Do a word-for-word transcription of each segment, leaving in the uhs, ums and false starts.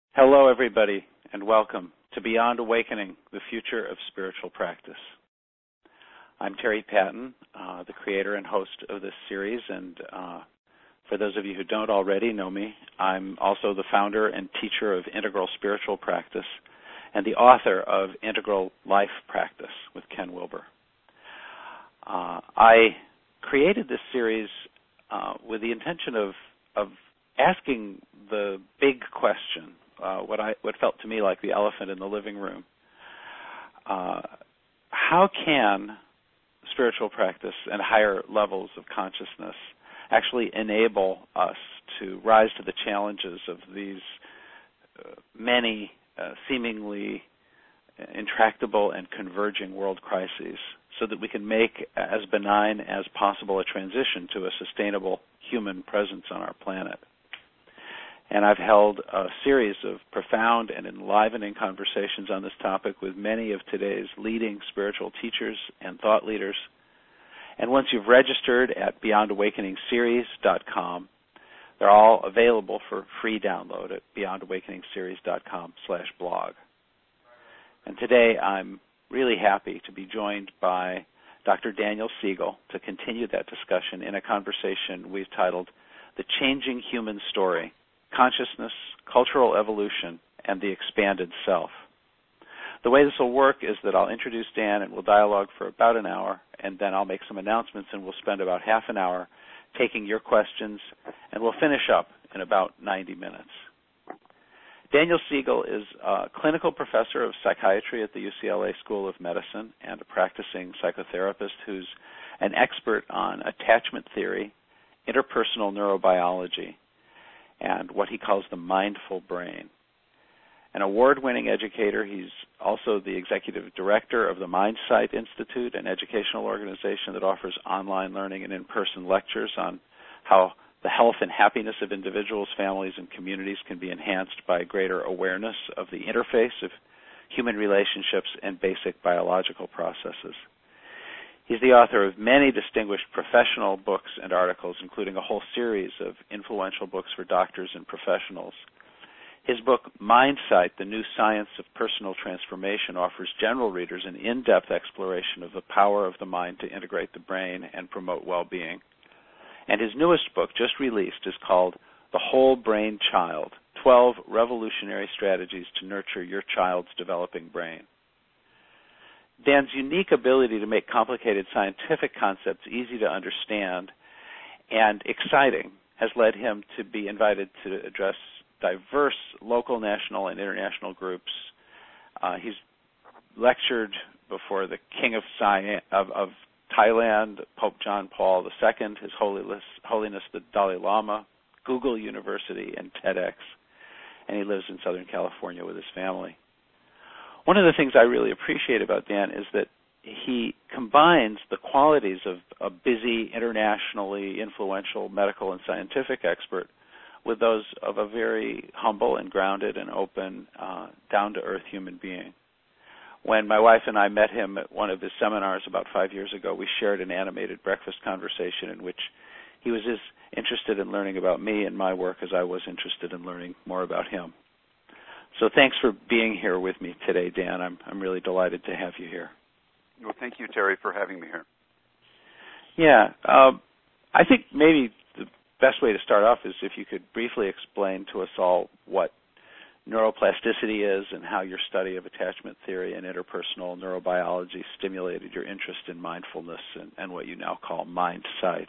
Hello, everybody, and welcome to Beyond Awakening, the Future of Spiritual Practice. I'm Terry Patton, uh, the creator and host of this series, and uh, for those of you who don't already know me, I'm also the founder and teacher of Integral Spiritual Practice and the author of Integral Life Practice with Ken Wilber. Uh, I created this series uh, with the intention of, of asking the big question, Uh, what I what felt to me like the elephant in the living room. Uh, how can spiritual practice and higher levels of consciousness actually enable us to rise to the challenges of these uh, many uh, seemingly intractable and converging world crises so that we can make as benign as possible a transition to a sustainable human presence on our planet? And I've held a series of profound and enlivening conversations on this topic with many of today's leading spiritual teachers and thought leaders. And once you've registered at beyond awakening series dot com, they're all available for free download at beyond awakening series dot com slash blog. And today I'm really happy to be joined by Doctor Daniel Siegel to continue that discussion in a conversation we've titled The Changing Human Story: Consciousness, Cultural Evolution, and the Expanded Self. The way this will work is that I'll introduce Dan and we'll dialogue for about an hour, and then I'll make some announcements and we'll spend about half an hour taking your questions, and we'll finish up in about ninety minutes. Daniel Siegel is a clinical professor of psychiatry at the U C L A School of Medicine and a practicing psychotherapist who's an expert on attachment theory, interpersonal neurobiology, and what he calls the mindful brain. An award-winning educator, he's also the executive director of the MindSight Institute, an educational organization that offers online learning and in-person lectures on how the health and happiness of individuals, families, and communities can be enhanced by greater awareness of the interface of human relationships and basic biological processes. He's the author of many distinguished professional books and articles, including a whole series of influential books for doctors and professionals. His book, MindSight, The New Science of Personal Transformation, offers general readers an in-depth exploration of the power of the mind to integrate the brain and promote well-being. And his newest book, just released, is called The Whole Brain Child, twelve Revolutionary Strategies to Nurture Your Child's Developing Brain. Dan's unique ability to make complicated scientific concepts easy to understand and exciting has led him to be invited to address diverse local, national, and international groups. Uh, he's lectured before the King of, Science, of, of Thailand, Pope John Paul the Second, His Holiness, Holiness the Dalai Lama, Google University, and TEDx, and he lives in Southern California with his family. One of the things I really appreciate about Dan is that he combines the qualities of a busy, internationally influential medical and scientific expert with those of a very humble and grounded and open, uh, down-to-earth human being. When my wife and I met him at one of his seminars about five years ago, we shared an animated breakfast conversation in which he was as interested in learning about me and my work as I was interested in learning more about him. So thanks for being here with me today, Dan. I'm I'm really delighted to have you here. Well, thank you, Terry, for having me here. Yeah. Uh, I think maybe the best way to start off is if you could briefly explain to us all what neuroplasticity is and how your study of attachment theory and interpersonal neurobiology stimulated your interest in mindfulness and, and what you now call MindSight.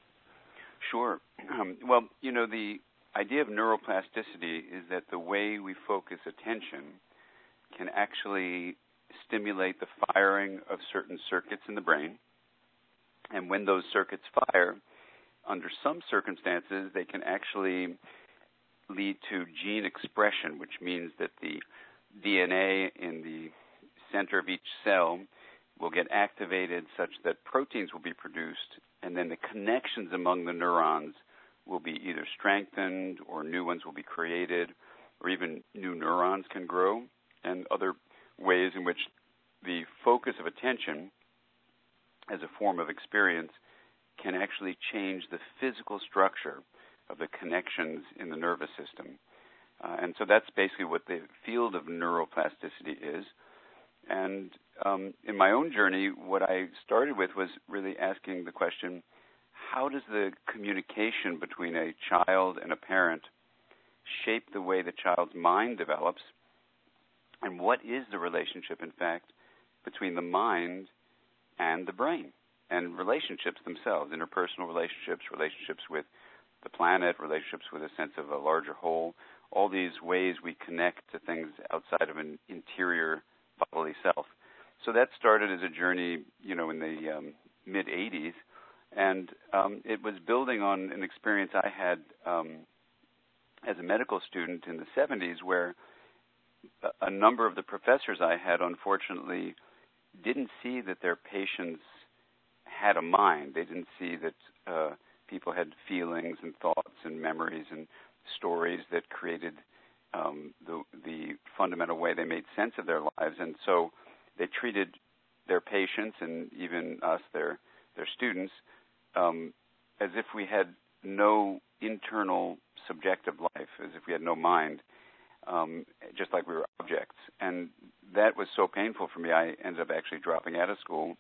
Sure. Um, well, you know, the idea of neuroplasticity is that the way we focus attention can actually stimulate the firing of certain circuits in the brain. And when those circuits fire, under some circumstances, they can actually lead to gene expression, which means that the D N A in the center of each cell will get activated such that proteins will be produced, and then the connections among the neurons will be either strengthened or new ones will be created, or even new neurons can grow, and other ways in which the focus of attention as a form of experience can actually change the physical structure of the connections in the nervous system. Uh, and so that's basically what the field of neuroplasticity is. And um, in my own journey, what I started with was really asking the question, how does the communication between a child and a parent shape the way the child's mind develops? And what is the relationship, in fact, between the mind and the brain, and relationships themselves, interpersonal relationships, relationships with the planet, relationships with a sense of a larger whole, all these ways we connect to things outside of an interior bodily self. So that started as a journey, you know, in the um, mid eighties, and um, it was building on an experience I had um, as a medical student in the seventies, where a, a number of the professors I had, unfortunately, didn't see that their patients had a mind. They didn't see that uh, people had feelings and thoughts and memories and stories that created um, the, the fundamental way they made sense of their lives. And so they treated their patients and even us, their their students, um, as if we had no internal subjective life, as if we had no mind, um, just like we were objects. And that was so painful for me, I ended up actually dropping out of school.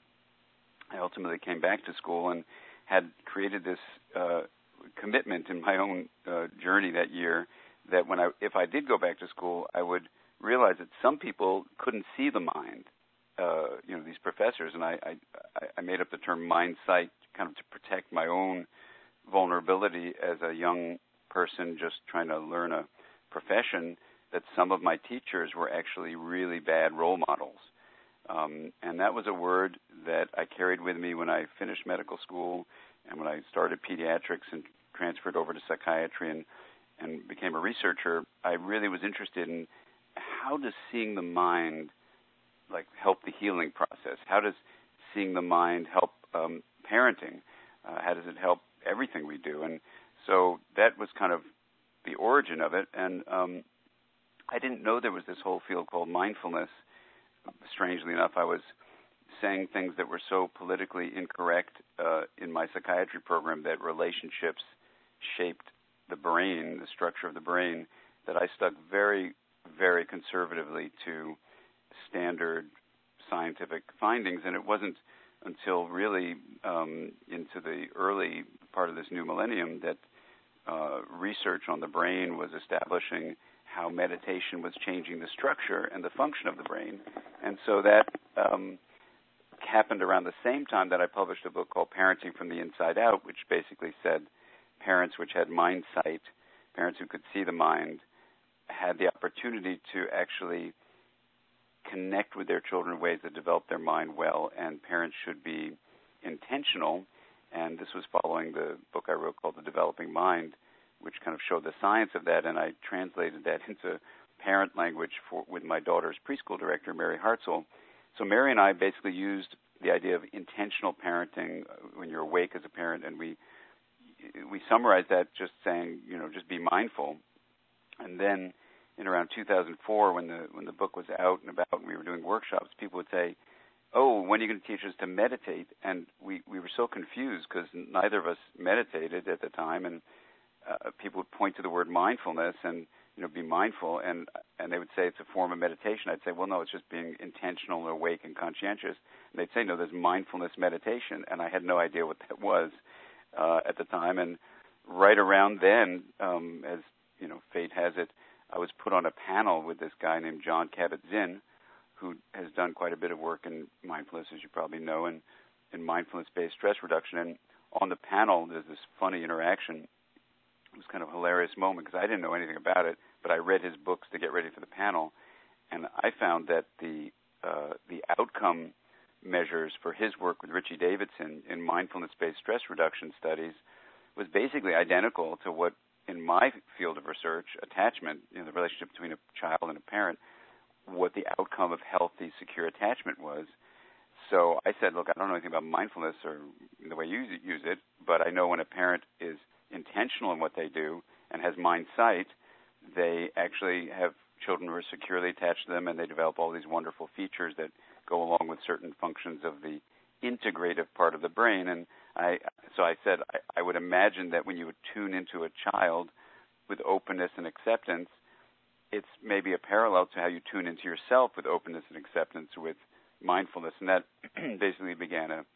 I ultimately came back to school and had created this uh, commitment in my own uh, journey that year that when I, if I did go back to school, I would realize that some people couldn't see the mind, uh, you know, these professors, and I, I, I made up the term mind sight kind of to protect my own vulnerability as a young person just trying to learn a profession, that some of my teachers were actually really bad role models. Um, and that was a word that I carried with me when I finished medical school and when I started pediatrics and transferred over to psychiatry and, and became a researcher. I really was interested in how does seeing the mind like help the healing process? How does seeing the mind help um, parenting? Uh, how does it help everything we do? And so that was kind of the origin of it. And um, I didn't know there was this whole field called mindfulness. Strangely enough, I was saying things that were so politically incorrect uh, in my psychiatry program that relationships shaped the brain, the structure of the brain, that I stuck very, very conservatively to standard scientific findings. And it wasn't until really um, into the early part of this new millennium that uh, research on the brain was establishing how meditation was changing the structure and the function of the brain. And so that um, happened around the same time that I published a book called Parenting from the Inside Out, which basically said parents which had mind sight, parents who could see the mind, had the opportunity to actually connect with their children in ways that develop their mind well, and parents should be intentional. And this was following the book I wrote called The Developing Mind, which kind of showed the science of that, and I translated that into parent language for, with my daughter's preschool director, Mary Hartzell. So Mary and I basically used the idea of intentional parenting when you're awake as a parent, and we we summarized that just saying, you know, just be mindful. And then in around two thousand four, when the when the book was out and about and we were doing workshops, people would say, oh, when are you going to teach us to meditate? And we, we were so confused because neither of us meditated at the time, and Uh, people would point to the word mindfulness and, you know, be mindful, and and they would say it's a form of meditation. I'd say, well, no, it's just being intentional and awake and conscientious. And they'd say, no, there's mindfulness meditation, and I had no idea what that was uh, at the time. And right around then, um, as you know, fate has it, I was put on a panel with this guy named Jon Kabat-Zinn, who has done quite a bit of work in mindfulness, as you probably know, and in mindfulness-based stress reduction. And on the panel, there's this funny interaction. It was kind of a hilarious moment because I didn't know anything about it, but I read his books to get ready for the panel, and I found that the uh, the outcome measures for his work with Richie Davidson in mindfulness-based stress reduction studies was basically identical to what, in my field of research, attachment, you know, the relationship between a child and a parent, what the outcome of healthy, secure attachment was. So I said, look, I don't know anything about mindfulness or the way you use it, but I know when a parent is intentional in what they do and has mind sight, they actually have children who are securely attached to them, and they develop all these wonderful features that go along with certain functions of the integrative part of the brain. And I, so I said, I, I would imagine that when you would tune into a child with openness and acceptance, it's maybe a parallel to how you tune into yourself with openness and acceptance with mindfulness. And that basically began a,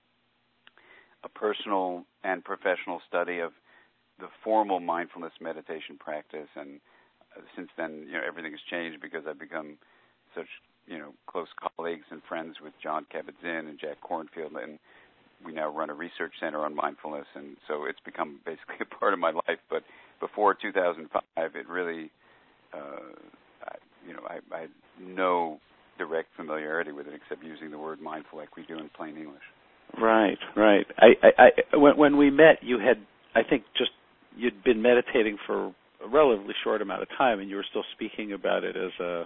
a personal and professional study of the formal mindfulness meditation practice. And since then, you know, everything has changed because I've become such, you know, close colleagues and friends with Jon Kabat-Zinn and Jack Kornfield, and we now run a research center on mindfulness, and so it's become basically a part of my life. But before two thousand five, it really, uh, I, you know, I, I had no direct familiarity with it except using the word mindful like we do in plain English. Right, right. I, I, I when, when we met, you had, I think, just you'd been meditating for a relatively short amount of time, and you were still speaking about it as a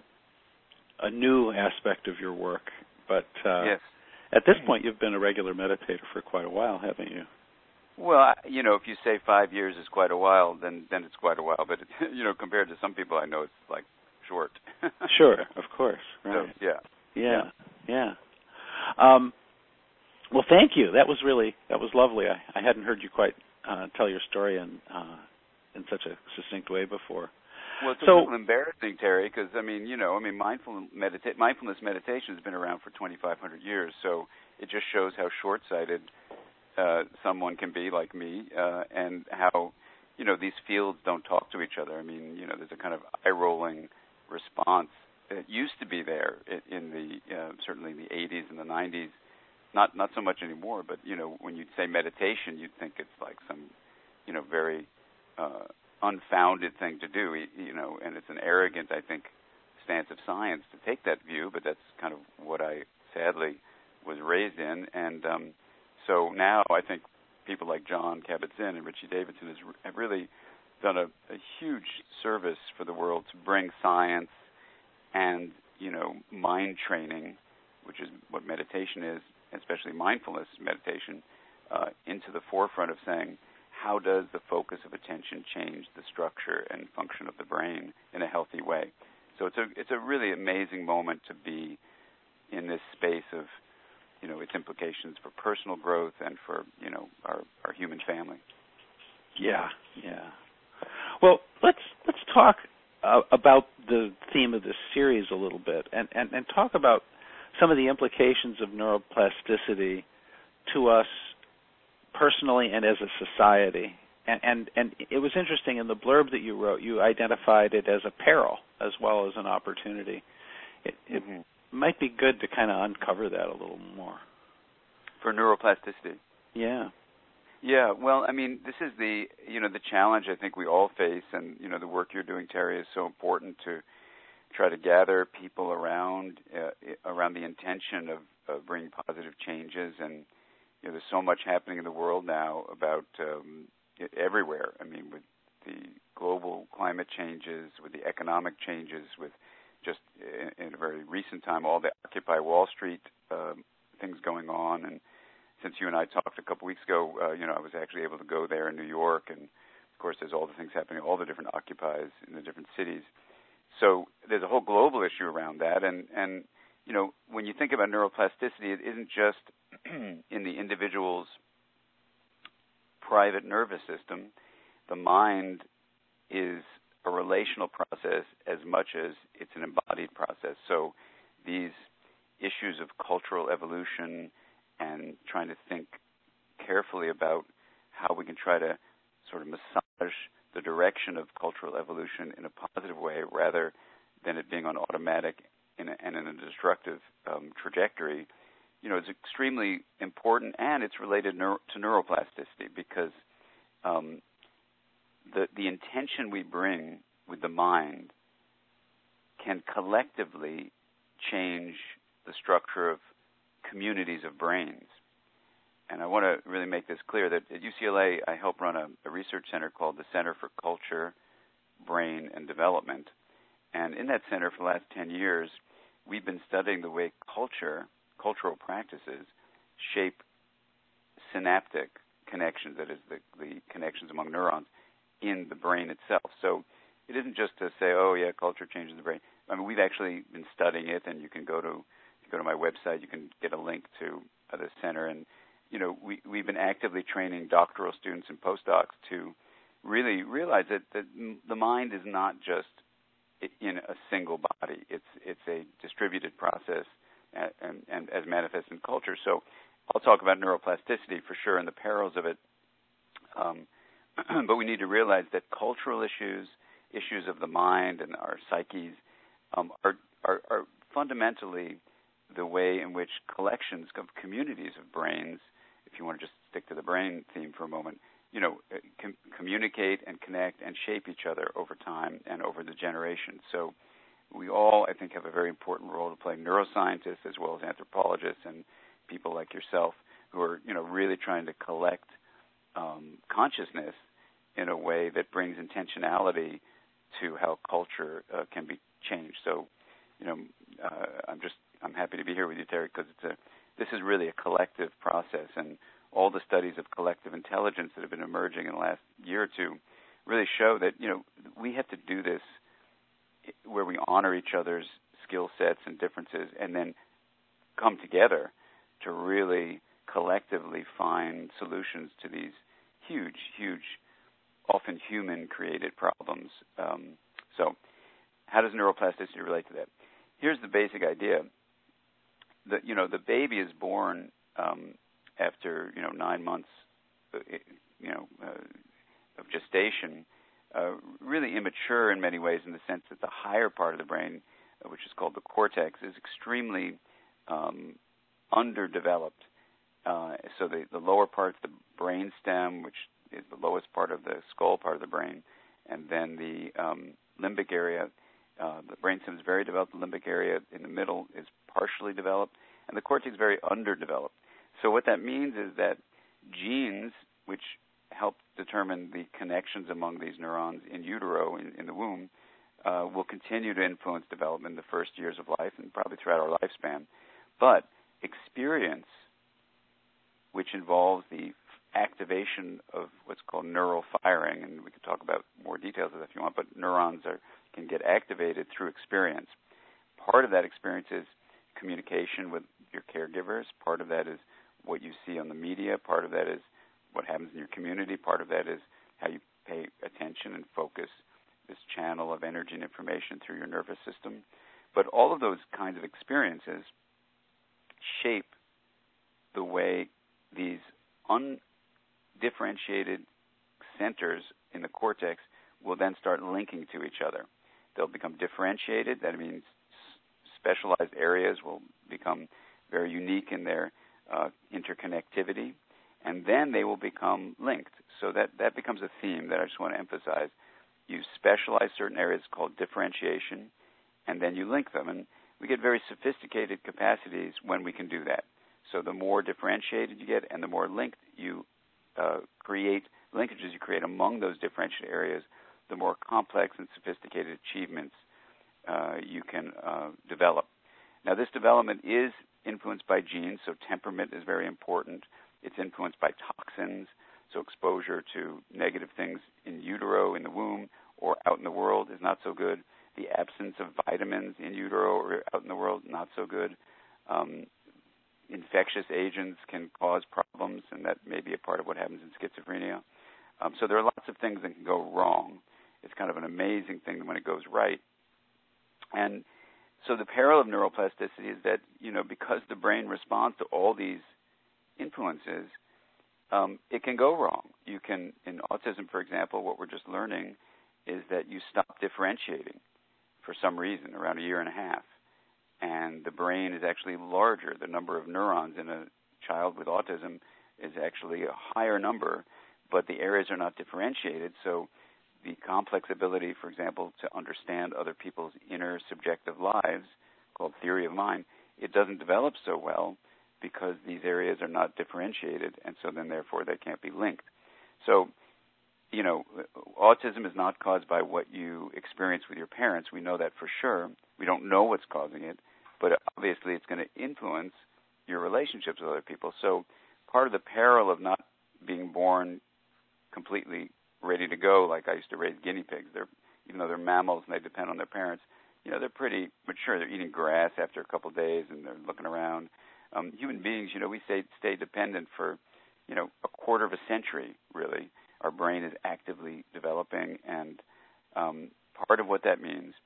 a new aspect of your work. But uh, yes. At this point, you've been a regular meditator for quite a while, haven't you? Well, you know, if you say five years is quite a while, then then it's quite a while. But it, you know, compared to some people I know, it's like short. Sure, of course. Right. So, yeah. Yeah. Yeah. Um, well, thank you. That was really that was lovely. I, I hadn't heard you quite uh, tell your story in uh, in such a succinct way before. Well, it's so, a little embarrassing, Terry, because I mean, you know, I mean, mindful medita- mindfulness meditation has been around for twenty-five hundred years, so it just shows how short-sighted uh, someone can be, like me, uh, and how, you know, these fields don't talk to each other. I mean, you know, there's a kind of eye-rolling response that used to be there in the uh, certainly in the eighties and the nineties. Not not so much anymore, but you know, when you'd say meditation, you'd think it's like some, you know, very uh, unfounded thing to do, you know, and it's an arrogant, I think, stance of science to take that view, but that's kind of what I sadly was raised in. And um, so now I think people like Jon Kabat-Zinn and Richie Davidson has, have really done a, a huge service for the world to bring science and, you know, mind training, which is what meditation is, especially mindfulness meditation, uh, into the forefront of saying, how does the focus of attention change the structure and function of the brain in a healthy way? So it's a it's a really amazing moment to be in this space of, you know, its implications for personal growth and for, you know, our, our human family. Yeah, yeah. Well, let's let's talk uh, about the theme of this series a little bit, and, and, and talk about some of the implications of neuroplasticity to us personally and as a society. And, and and it was interesting, in the blurb that you wrote, you identified it as a peril as well as an opportunity. It, it mm-hmm. might be good to kind of uncover that a little more. For neuroplasticity? Yeah. Yeah, well, I mean, this is the, you know, the challenge I think we all face, and, you know, the work you're doing, Terry, is so important to try to gather people around, uh, around the intention of, of bringing positive changes. And you know, there's so much happening in the world now about um, everywhere. I mean, with the global climate changes, with the economic changes, with just in, in a very recent time, all the Occupy Wall Street um, things going on. And since you and I talked a couple weeks ago, uh, you know, I was actually able to go there in New York. And, of course, there's all the things happening, all the different occupies in the different cities. So there's a whole global issue around that. And, and you know, when you think about neuroplasticity, it isn't just in the individual's private nervous system. The mind is a relational process as much as it's an embodied process. So these issues of cultural evolution and trying to think carefully about how we can try to sort of massage the direction of cultural evolution in a positive way rather than it being on automatic in a, and in a destructive um, trajectory, you know, it's extremely important, and it's related neuro, to neuroplasticity because um, the the intention we bring with the mind can collectively change the structure of communities of brains. And I want to really make this clear that at U C L A, I help run a, a research center called the Center for Culture, Brain, and Development. And in that center for the last ten years, we've been studying the way culture, cultural practices, shape synaptic connections, that is, the, the connections among neurons in the brain itself. So it isn't just to say, oh, yeah, culture changes the brain. I mean, we've actually been studying it, and you can go to you go to my website, you can get a link to uh, the center, and you know, we, we've been actively training doctoral students and postdocs to really realize that, that the mind is not just in a single body. It's it's a distributed process, and, and, and as manifest in culture. So I'll talk about neuroplasticity for sure and the perils of it. Um, but we need to realize that cultural issues, issues of the mind and our psyches, um, are, are are fundamentally the way in which collections of communities of brains, if you want to just stick to the brain theme for a moment, you know, com- communicate and connect and shape each other over time and over the generations. So we all, I think, have a very important role to play, neuroscientists as well as anthropologists and people like yourself who are, you know, really trying to collect um, consciousness in a way that brings intentionality to how culture uh, can be changed. So, you know, uh, I'm just I'm happy to be here with you, Terry, because it's a this is really a collective process, and all the studies of collective intelligence that have been emerging in the last year or two really show that, you know, we have to do this where we honor each other's skill sets and differences and then come together to really collectively find solutions to these huge, huge, often human-created problems. Um, so how does neuroplasticity relate to that? Here's the basic idea. The, you know, the baby is born um, after, you know, nine months, uh, you know, uh, of gestation, uh, really immature in many ways in the sense that the higher part of the brain, uh, which is called the cortex, is extremely um, underdeveloped. Uh, so the, the lower part, the brain stem, which is the lowest part of the skull part of the brain, and then the um, limbic area. Uh, the brain stem is very developed. The limbic area in the middle is partially developed, and the cortex is very underdeveloped. So what that means is that genes, which help determine the connections among these neurons in utero, in, in the womb, uh, will continue to influence development in the first years of life and probably throughout our lifespan. But experience, which involves the activation of what's called neural firing, and we can talk about more details of that if you want, but neurons are, can get activated through experience. Part of that experience is communication with your caregivers. Part of that is what you see on the media. Part of that is what happens in your community. Part of that is how you pay attention and focus this channel of energy and information through your nervous system. But all of those kinds of experiences shape the way these undifferentiated centers in the cortex will then start linking to each other. They'll become differentiated. That means specialized areas will become very unique in their uh, interconnectivity, and then they will become linked. So that, that becomes a theme that I just want to emphasize. You specialize certain areas called differentiation, and then you link them. And we get very sophisticated capacities when we can do that. So the more differentiated you get and the more linked you uh, create, linkages you create among those differentiated areas, the more complex and sophisticated achievements uh, you can uh, develop. Now, this development is influenced by genes, so temperament is very important. It's influenced by toxins, so exposure to negative things in utero, in the womb, or out in the world is not so good. The absence of vitamins in utero or out in the world, not so good. Um, infectious agents can cause problems, and that may be a part of what happens in schizophrenia. Um, so there are lots of things that can go wrong. It's kind of an amazing thing when it goes right. And so the peril of neuroplasticity is that, you know, because the brain responds to all these influences, um, it can go wrong. You can, in autism, for example, what we're just learning is that you stop differentiating for some reason around a year and a half. And the brain is actually larger. The number of neurons in a child with autism is actually a higher number, but the areas are not differentiated. So the complex ability, for example, to understand other people's inner subjective lives, called theory of mind, it doesn't develop so well because these areas are not differentiated, and so then therefore they can't be linked. So, you know, autism is not caused by what you experience with your parents. We know that for sure. We don't know what's causing it, but obviously it's going to influence your relationships with other people. So part of the peril of not being born completely ready to go, like I used to raise guinea pigs, they're, even though they're mammals and they depend on their parents, you know, they're pretty mature. They're eating grass after a couple of days and they're looking around. Um, human beings, you know, we stay, stay dependent for, you know, a quarter of a century, really. Our brain is actively developing, and um, part of what that means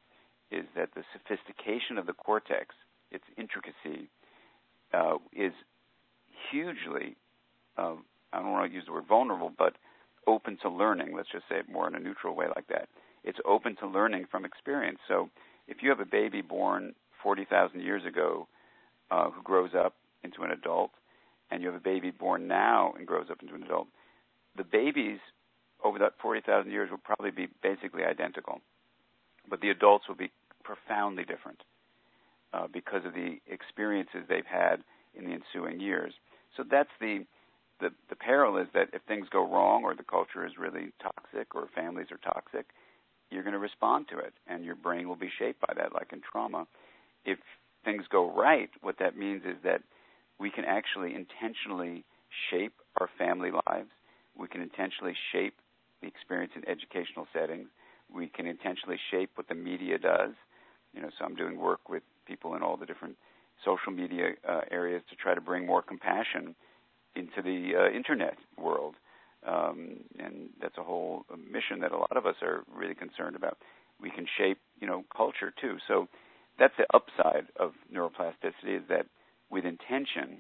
is that the sophistication of the cortex, its intricacy, uh, is hugely, uh, I don't want to use the word vulnerable, but open to learning. Let's just say it more in a neutral way like that. It's open to learning from experience. So if you have a baby born forty thousand years ago uh, who grows up into an adult, and you have a baby born now and grows up into an adult, the babies over that forty thousand years will probably be basically identical, but the adults will be profoundly different uh, because of the experiences they've had in the ensuing years. So that's the, the the peril, is that if things go wrong or the culture is really toxic or families are toxic, you're going to respond to it, and your brain will be shaped by that, like in trauma. If things go right, what that means is that we can actually intentionally shape our family lives. We can intentionally shape the experience in educational settings. We can intentionally shape what the media does. You know, so I'm doing work with people in all the different social media uh, areas to try to bring more compassion into the uh, internet world. Um, and that's a whole mission that a lot of us are really concerned about. We can shape, you know, culture too. So that's the upside of neuroplasticity, is that with intention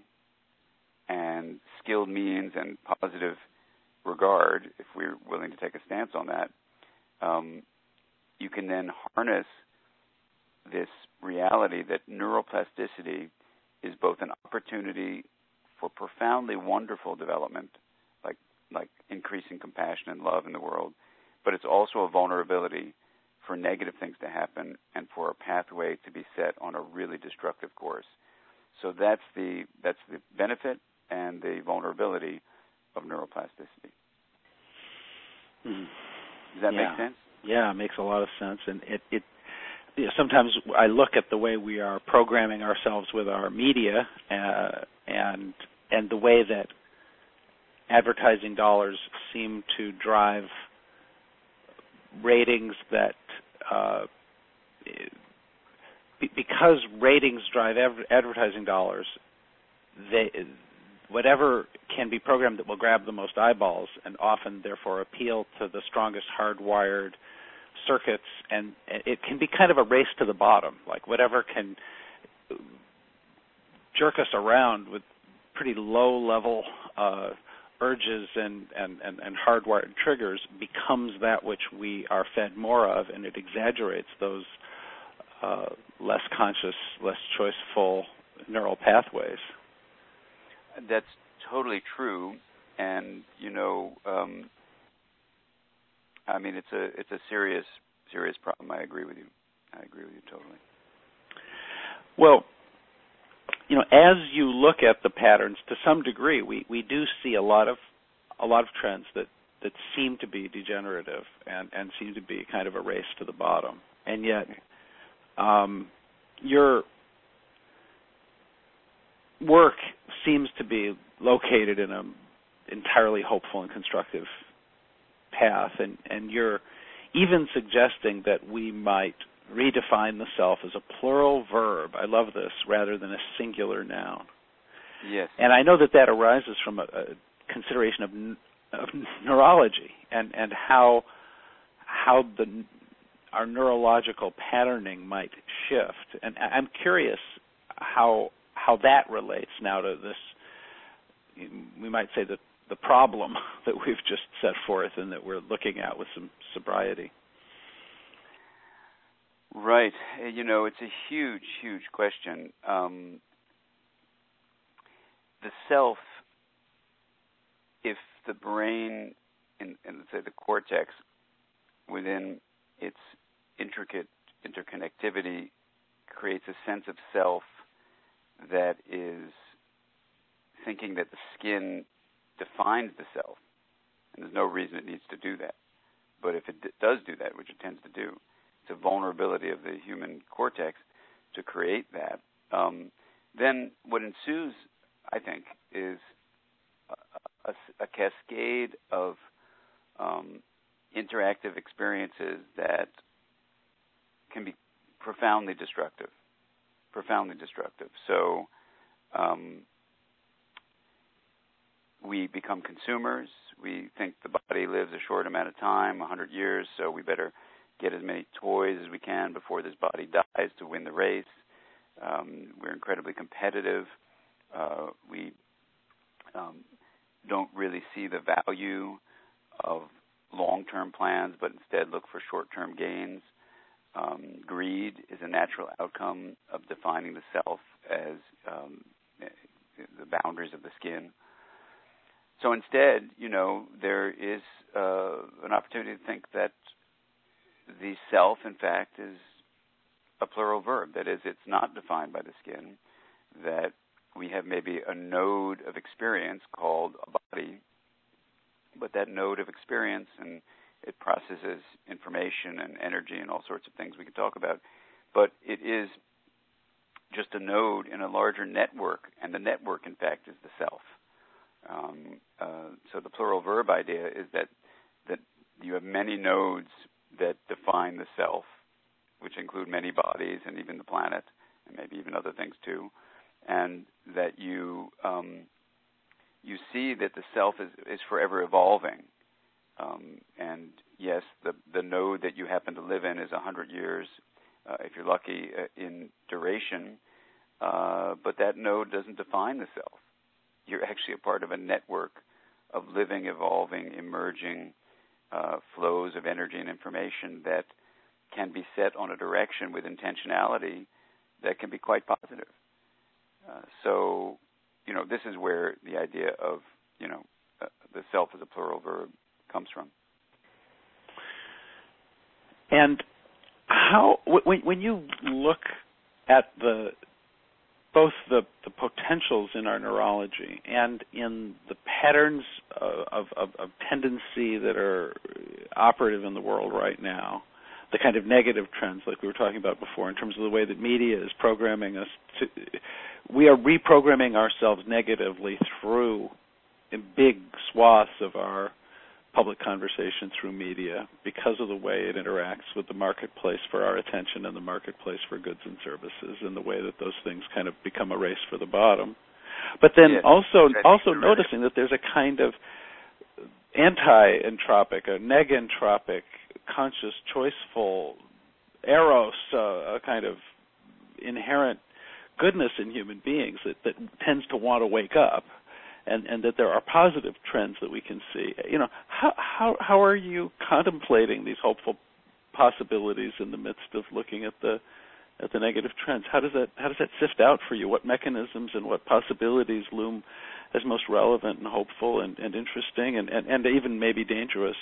and skilled means and positive regard, if we're willing to take a stance on that, um, you can then harness this reality that neuroplasticity is both an opportunity for profoundly wonderful development, like like increasing compassion and love in the world, but it's also a vulnerability for negative things to happen and for a pathway to be set on a really destructive course. So that's the that's the benefit and the vulnerability of neuroplasticity. Mm. Does that yeah. make sense? Yeah, it makes a lot of sense. And it, it you know, sometimes I look at the way we are programming ourselves with our media uh, and and the way that advertising dollars seem to drive ratings that uh, because ratings drive advertising dollars, they whatever can be programmed that will grab the most eyeballs and often therefore appeal to the strongest hardwired circuits, and it can be kind of a race to the bottom, like whatever can jerk us around with pretty low-level uh, urges and, and, and, and hardwired triggers becomes that which we are fed more of, and it exaggerates those uh, less conscious, less choiceful neural pathways. That's totally true, and you know, um, I mean, it's a it's a serious serious problem. I agree with you. I agree with you totally. Well, you know, as you look at the patterns, to some degree, we, we do see a lot of a lot of trends that, that seem to be degenerative and, and seem to be kind of a race to the bottom, and yet um, your work seems to be located in an entirely hopeful and constructive path, and, and you're even suggesting that we might redefine the self as a plural verb. I love this, rather than a singular noun. Yes. And I know that that arises from a, a consideration of, of neurology and, and how how the our neurological patterning might shift. And I'm curious how how that relates now to this, we might say, the, the problem that we've just set forth and that we're looking at with some sobriety. Right. You know, it's a huge, huge question. Um, the self, if the brain and, and let's say the cortex within its intricate interconnectivity creates a sense of self that is thinking that the skin defines the self, and there's no reason it needs to do that. But if it d- does do that, which it tends to do, it's a vulnerability of the human cortex to create that. Um, then what ensues, I think, is a, a, a cascade of um, interactive experiences that can be profoundly destructive. Profoundly destructive. So um, we become consumers. We think the body lives a short amount of time, one hundred years, so we better get as many toys as we can before this body dies to win the race. Um, we're incredibly competitive. Uh, we um, don't really see the value of long-term plans, but instead look for short-term gains. Um, greed is a natural outcome of defining the self as um, the boundaries of the skin. So instead, you know, there is uh, an opportunity to think that the self, in fact, is a plural verb. That is, it's not defined by the skin, that we have maybe a node of experience called a body, but that node of experience, and it processes information and energy and all sorts of things we can talk about, but it is just a node in a larger network, and the network, in fact, is the self. Um, uh, so the plural verb idea is that that you have many nodes that define the self, which include many bodies and even the planet, and maybe even other things too, and that you um, you see that the self is, is forever evolving. Um, and yes, the the node that you happen to live in is one hundred years, uh, if you're lucky, uh, in duration, uh, but that node doesn't define the self. You're actually a part of a network of living, evolving, emerging uh, flows of energy and information that can be set on a direction with intentionality that can be quite positive. Uh, so, you know, this is where the idea of, you know, uh, the self as a plural verb comes from. And how, when, when you look at the both the, the potentials in our neurology and in the patterns of, of, of tendency that are operative in the world right now, the kind of negative trends like we were talking about before in terms of the way that media is programming us to, we are reprogramming ourselves negatively through in big swaths of our public conversation through media because of the way it interacts with the marketplace for our attention and the marketplace for goods and services, and the way that those things kind of become a race for the bottom. But then yes, also also noticing that there's a kind of anti-entropic, a neg-entropic, conscious, choiceful, eros, uh, a kind of inherent goodness in human beings that, that tends to want to wake up. And, and that there are positive trends that we can see. You know, how how how are you contemplating these hopeful possibilities in the midst of looking at the at the negative trends? How does that how does that sift out for you? What mechanisms and what possibilities loom as most relevant and hopeful and, and interesting and, and, and even maybe dangerous?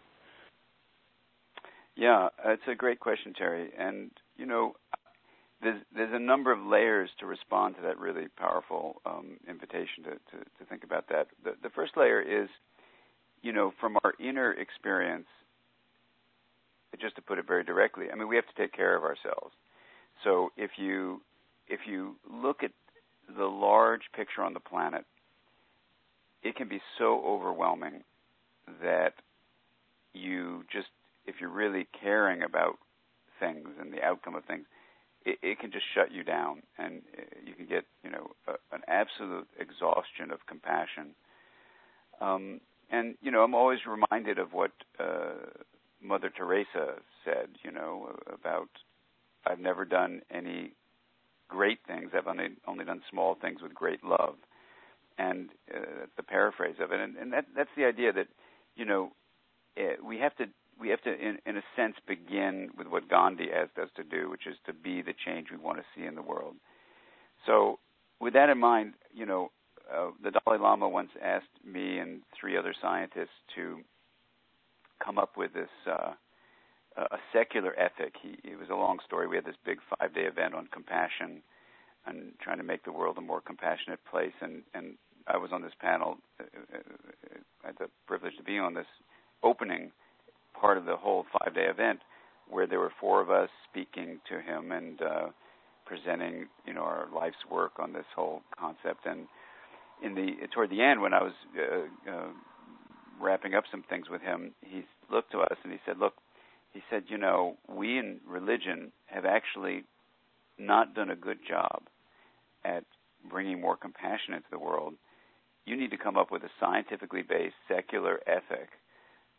Yeah, it's a great question, Terry. And you know, There's, there's a number of layers to respond to that really powerful um, invitation to, to, to think about that. The, the first layer is, you know, from our inner experience, just to put it very directly, I mean, we have to take care of ourselves. So if you if you look at the large picture on the planet, it can be so overwhelming that you just, if you're really caring about things and the outcome of things, It, it can just shut you down, and you can get, you know, a, an absolute exhaustion of compassion. Um, and, you know, I'm always reminded of what uh, Mother Teresa said, you know, about I've never done any great things. I've only, only done small things with great love. And uh, the paraphrase of it. And, and that, that's the idea that, you know, uh, we have to We have to, in, in a sense, begin with what Gandhi asked us to do, which is to be the change we want to see in the world. So with that in mind, you know, uh, the Dalai Lama once asked me and three other scientists to come up with this, uh, a secular ethic. He, it was a long story. We had this big five-day event on compassion and trying to make the world a more compassionate place. And, and I was on this panel. I had the privilege to be on this opening part of the whole five-day event, where there were four of us speaking to him and uh, presenting, you know, our life's work on this whole concept. And in the toward the end, when I was uh, uh, wrapping up some things with him, he looked to us and he said, "Look," he said, "you know, we in religion have actually not done a good job at bringing more compassion into the world. You need to come up with a scientifically based secular ethic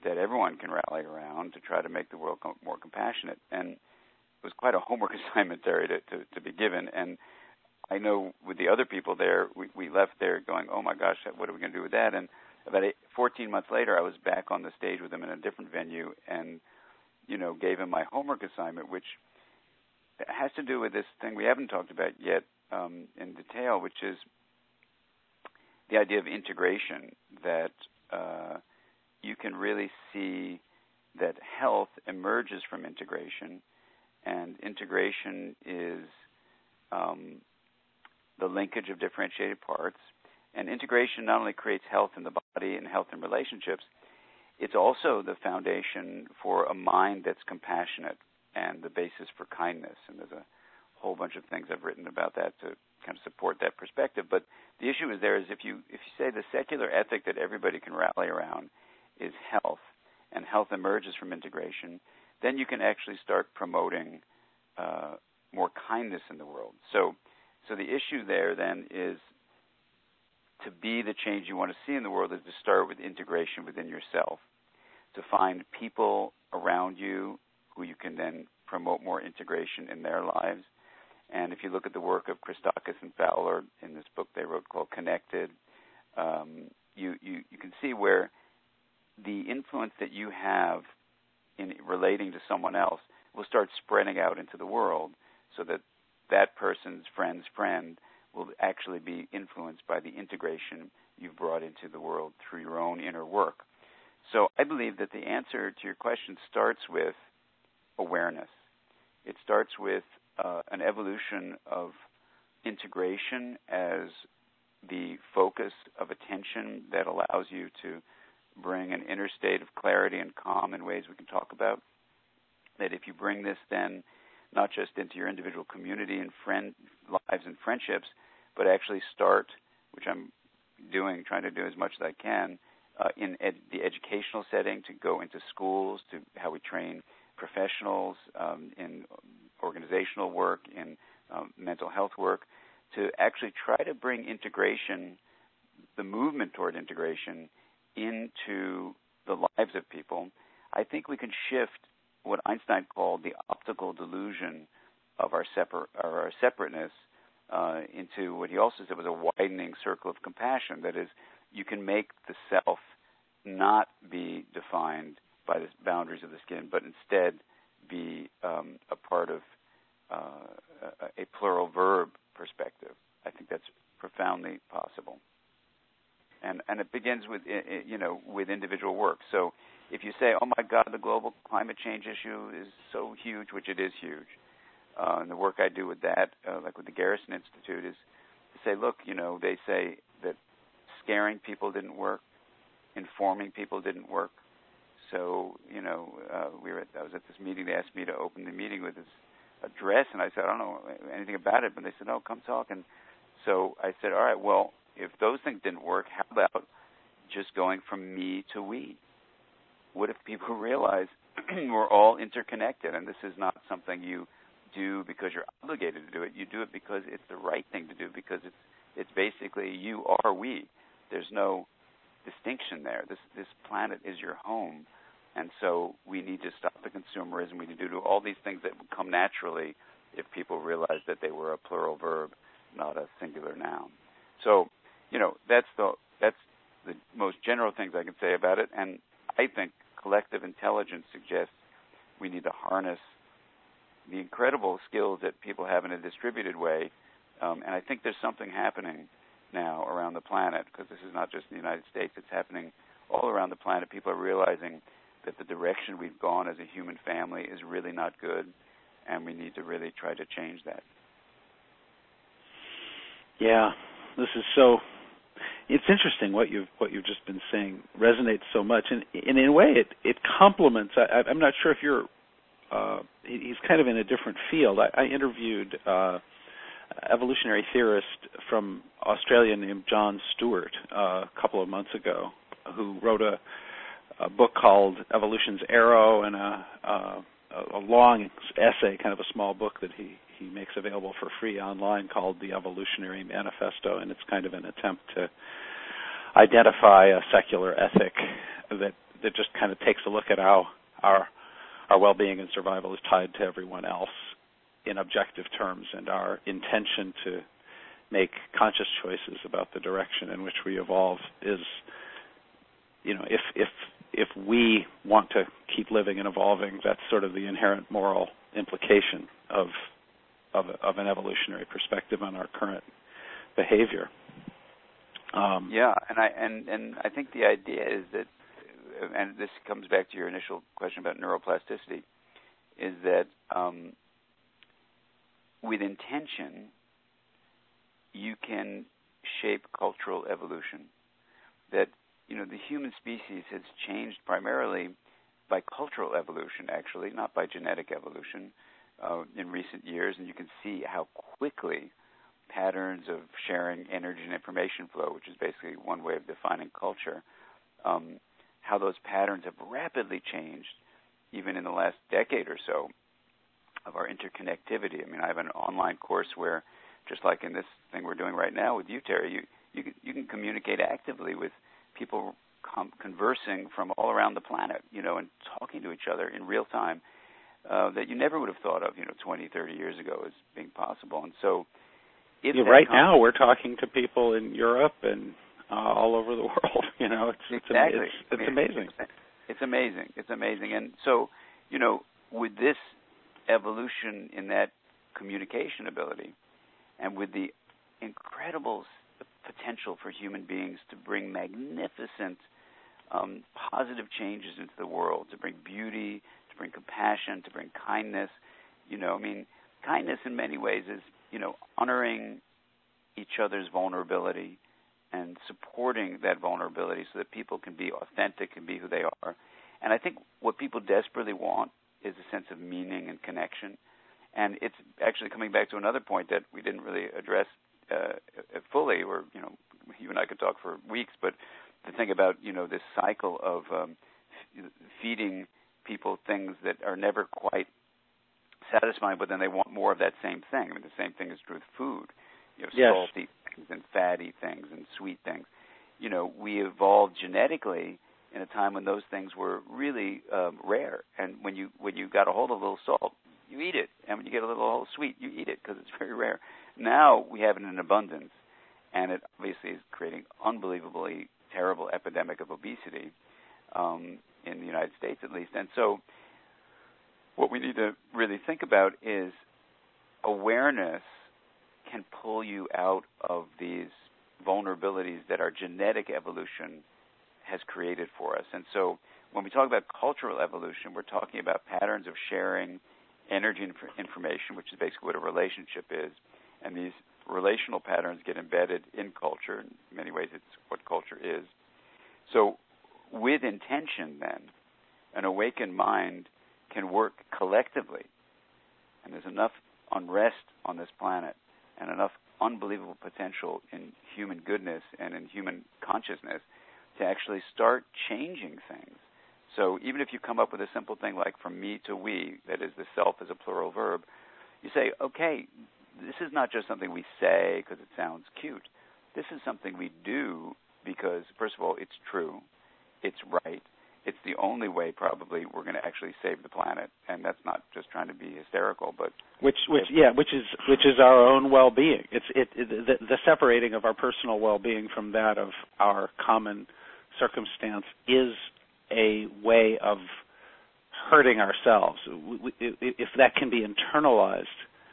that everyone can rally around to try to make the world more compassionate. And it was quite a homework assignment, Terry, to, to, to be given. And I know with the other people there, we, we left there going, oh, my gosh, what are we going to do with that? And about eight, fourteen months later, I was back on the stage with him in a different venue and, you know, gave him my homework assignment, which has to do with this thing we haven't talked about yet um, in detail, which is the idea of integration, that uh, you can really see that health emerges from integration, and integration is um, the linkage of differentiated parts. And integration not only creates health in the body and health in relationships, it's also the foundation for a mind that's compassionate and the basis for kindness. And there's a whole bunch of things I've written about that to kind of support that perspective. But the issue is there is if you if you say the secular ethic that everybody can rally around is health, and health emerges from integration, then you can actually start promoting uh, more kindness in the world. So, so the issue there then is to be the change you want to see in the world is to start with integration within yourself, to find people around you who you can then promote more integration in their lives. And if you look at the work of Christakis and Fowler in this book they wrote called Connected, um, you, you, you can see where the influence that you have in relating to someone else will start spreading out into the world so that that person's friend's friend will actually be influenced by the integration you've brought into the world through your own inner work. So I believe that the answer to your question starts with awareness. It starts with uh, an evolution of integration as the focus of attention that allows you to bring an inner state of clarity and calm in ways we can talk about. That if you bring this then not just into your individual community and friend lives and friendships, but actually start, which I'm doing, trying to do as much as I can, uh, in ed- the educational setting, to go into schools, to how we train professionals um, in organizational work, in um, mental health work, to actually try to bring integration, the movement toward integration, into the lives of people. I think we can shift what Einstein called the optical delusion of our, separ- or our separateness uh, into what he also said was a widening circle of compassion. That is, you can make the self not be defined by the boundaries of the skin, but instead be um, a part of uh, a, a plural verb perspective. I think that's profoundly possible. And and it begins with, you know, with individual work. So if you say, oh, my God, the global climate change issue is so huge, which it is huge, uh, and the work I do with that, uh, like with the Garrison Institute, is to say, look, you know, they say that scaring people didn't work, informing people didn't work. So, you know, uh, we were at, I was at this meeting. They asked me to open the meeting with this address, and I said, I don't know anything about it. But they said, no, come talk. And so I said, all right, well, if those things didn't work, how about just going from me to we? What if people realize we're all interconnected, and this is not something you do because you're obligated to do it. You do it because it's the right thing to do, because it's it's basically you are we. There's no distinction there. This this planet is your home, and so we need to stop the consumerism. We need to do all these things that would come naturally if people realized that they were a plural verb, not a singular noun. So, you know, that's the that's the most general things I can say about it. And I think collective intelligence suggests we need to harness the incredible skills that people have in a distributed way. Um, and I think there's something happening now around the planet, because this is not just in the United States. It's happening all around the planet. People are realizing that the direction we've gone as a human family is really not good, and we need to really try to change that. Yeah, this is so... It's interesting what you've what you've just been saying resonates so much, and, and in a way, it it complements. I, I'm not sure if you're. Uh, he's kind of in a different field. I, I interviewed uh, evolutionary theorist from Australia named John Stewart uh, a couple of months ago, who wrote a, a book called Evolution's Arrow, and a, a, a long essay, kind of a small book that he. He makes available for free online called The Evolutionary Manifesto, and it's kind of an attempt to identify a secular ethic that that just kind of takes a look at how our our well-being and survival is tied to everyone else in objective terms, and our intention to make conscious choices about the direction in which we evolve is, you know, if if if we want to keep living and evolving, that's sort of the inherent moral implication of of, of an evolutionary perspective on our current behavior. Um, yeah, and I and, and I think the idea is that, and this comes back to your initial question about neuroplasticity, is that um, with intention, you can shape cultural evolution. That, you know, the human species has changed primarily by cultural evolution, actually, not by genetic evolution uh, in recent years, and you can see how quickly patterns of sharing energy and information flow, which is basically one way of defining culture, um, how those patterns have rapidly changed even in the last decade or so of our interconnectivity. I mean, I have an online course where, just like in this thing we're doing right now with you, Terry, you you can, you can communicate actively with people com- conversing from all around the planet, you know, and talking to each other in real time uh, that you never would have thought of, you know, twenty, thirty years ago as being possible. And so if yeah, right com- now we're talking to people in Europe and uh, all over the world, you know, it's, exactly. it's, it's, it's amazing. It's, it's amazing. It's amazing. And so, you know, with this evolution in that communication ability, and with the incredible potential for human beings to bring magnificent um, positive changes into the world, to bring beauty, to bring compassion, to bring kindness. You know, I mean, kindness in many ways is, you know, honoring each other's vulnerability and supporting that vulnerability so that people can be authentic and be who they are. And I think what people desperately want is a sense of meaning and connection. And it's actually coming back to another point that we didn't really address uh, fully, or, you know, you and I could talk for weeks, but to think about, you know, this cycle of um, f- feeding people things that are never quite satisfying, but then they want more of that same thing. I mean, the same thing is true with food. You know, yes. salty things and fatty things and sweet things. You know, we evolved genetically in a time when those things were really um, rare. And when you when you got a hold of a little salt, you eat it. And when you get a little sweet, you eat it because it's very rare. Now we have it in abundance, and it obviously is creating unbelievably terrible epidemic of obesity um, in the United States, at least. And so what we need to really think about is awareness can pull you out of these vulnerabilities that our genetic evolution has created for us. And so when we talk about cultural evolution, we're talking about patterns of sharing energy and information, which is basically what a relationship is. And these relational patterns get embedded in culture. In many ways, it's what culture is. So with intention, then, an awakened mind can work collectively. And there's enough unrest on this planet and enough unbelievable potential in human goodness and in human consciousness to actually start changing things. So even if you come up with a simple thing like from me to we, that is the self as a plural verb, you say, okay, this is not just something we say because it sounds cute. This is something we do because, first of all, it's true, it's right, it's the only way probably we're going to actually save the planet, and that's not just trying to be hysterical, but which, which, yeah, which is which is our own well-being. It's it, it the, the separating of our personal well-being from that of our common circumstance is a way of hurting ourselves. If that can be internalized,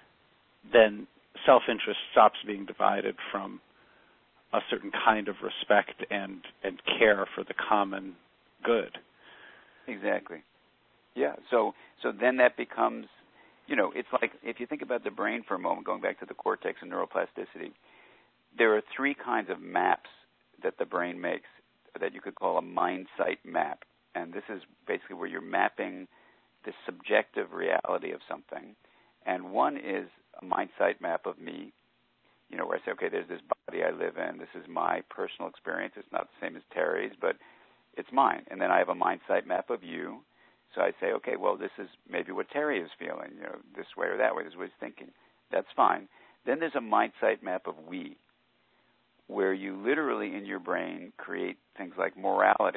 then self-interest stops being divided from a certain kind of respect and, and care for the common good. Exactly. Yeah. So so then that becomes, you know, it's like if you think about the brain for a moment, going back to the cortex and neuroplasticity, there are three kinds of maps that the brain makes that you could call a mind-sight map. And this is basically where you're mapping the subjective reality of something. And one is a mind-sight map of me, you know, where I say, okay, there's this body I live in. This is my personal experience. It's not the same as Terry's, but it's mine. And then I have a mind-sight map of you. So I say, okay, well, this is maybe what Terry is feeling, you know, this way or that way. This is what he's thinking. That's fine. Then there's a mind-sight map of we, where you literally in your brain create things like morality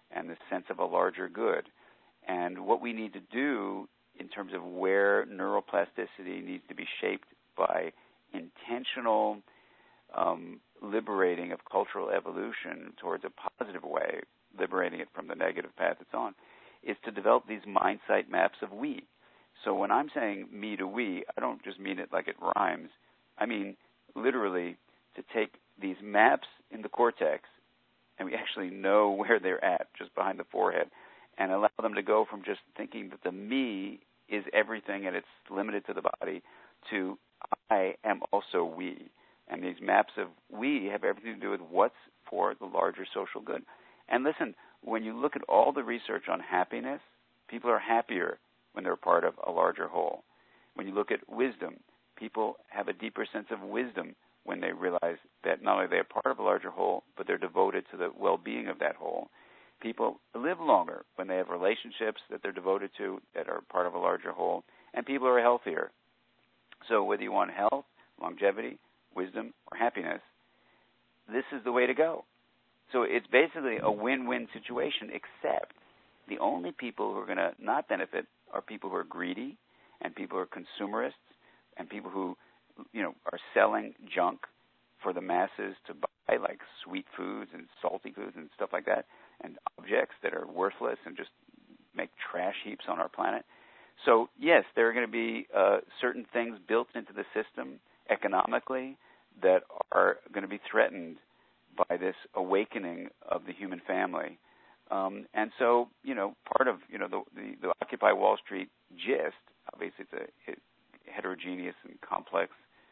and the sense of a larger good. And what we need to do in terms of where neuroplasticity needs to be shaped by intentional um, liberating of cultural evolution towards a positive way, liberating it from the negative path it's on, is to develop these mind sight maps of we. So when I'm saying me to we, I don't just mean it like it rhymes. I mean literally to take these maps in the cortex, and we actually know where they're at, just behind the forehead, and allow them to go from just thinking that the me is everything and it's limited to the body to I am also we. And these maps of we have everything to do with what's for the larger social good. And listen, when you look at all the research on happiness, people are happier when they're part of a larger whole. When you look at wisdom, people have a deeper sense of wisdom when they realize that not only are they a part of a larger whole, but they're devoted to the well-being of that whole. People live longer when they have relationships that they're devoted to that are part of a larger whole, and people are healthier. So whether you want health, longevity, wisdom, or happiness, this is the way to go. So it's basically a win-win situation, except the only people who are going to not benefit are people who are greedy and people who are consumerists and people who, you know, are selling junk for the masses to buy, like sweet foods and salty foods and stuff like that, and objects that are worthless and just make trash heaps on our planet. So, yes, there are going to be uh, certain things built into the system economically that are going to be threatened by this awakening of the human family. Um, and so, you know, part of, you know, the, the, the Occupy Wall Street gist, obviously it's a it, heterogeneous and complex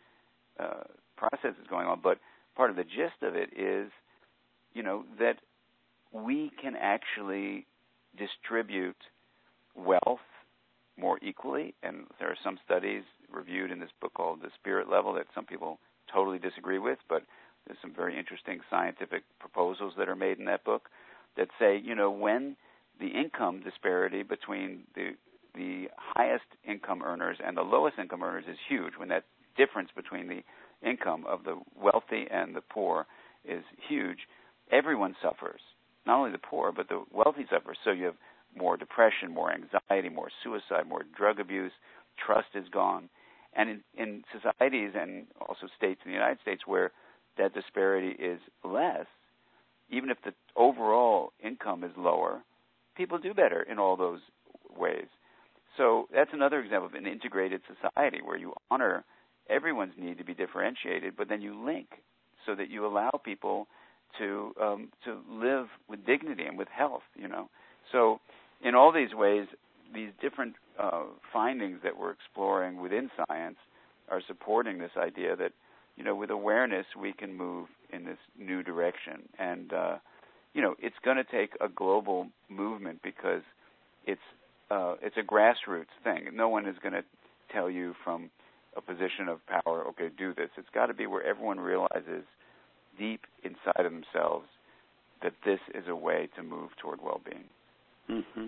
uh, process is going on, but part of the gist of it is, you know, that we can actually distribute wealth more equally, and there are some studies reviewed in this book called The Spirit Level that some people totally disagree with, but there's some very interesting scientific proposals that are made in that book that say, you know, when the income disparity between the the highest income earners and the lowest income earners is huge, when that difference between the income of the wealthy and the poor is huge, everyone suffers. Not only the poor, but the wealthy suffers. So you have more depression, more anxiety, more suicide, more drug abuse, trust is gone. And in, in societies and also states in the United States where that disparity is less, even if the overall income is lower, people do better in all those ways. So that's another example of an integrated society where you honor everyone's need to be differentiated, but then you link so that you allow people to um, to live with dignity and with health, you know. So in all these ways, these different uh, findings that we're exploring within science are supporting this idea that, you know, with awareness we can move in this new direction. And, uh, you know, it's going to take a global movement because it's uh, it's a grassroots thing. No one is going to tell you from a position of power, okay, do this. It's got to be where everyone realizes deep inside of themselves that this is a way to move toward well-being. Mm-hmm.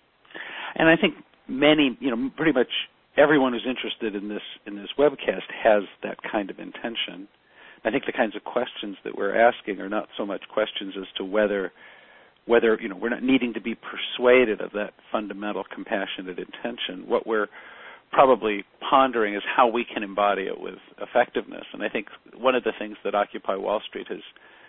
And I think many, you know, pretty much everyone who's interested in this in this webcast has that kind of intention. I think the kinds of questions that we're asking are not so much questions as to whether, whether you know, we're not needing to be persuaded of that fundamental compassionate intention. What we're probably pondering is how we can embody it with effectiveness. And I think one of the things that Occupy Wall Street has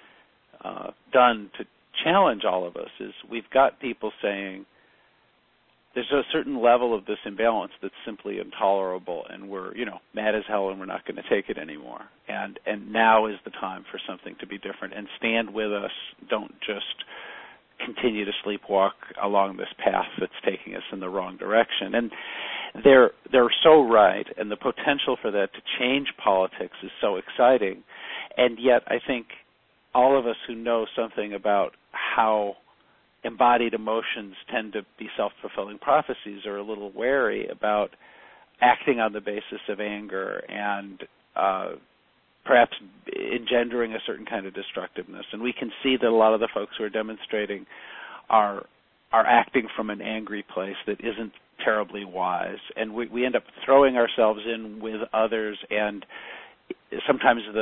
uh, done to challenge all of us is we've got people saying there's a certain level of this imbalance that's simply intolerable, and we're, you know, mad as hell and we're not going to take it anymore. And and now is the time for something to be different. And stand with us. Don't just continue to sleepwalk along this path that's taking us in the wrong direction. And they're they're so right, and the potential for that to change politics is so exciting. And yet I think all of us who know something about how embodied emotions tend to be self-fulfilling prophecies are a little wary about acting on the basis of anger and uh, perhaps engendering a certain kind of destructiveness. And we can see that a lot of the folks who are demonstrating are are acting from an angry place that isn't terribly wise. And we, we end up throwing ourselves in with others, and sometimes the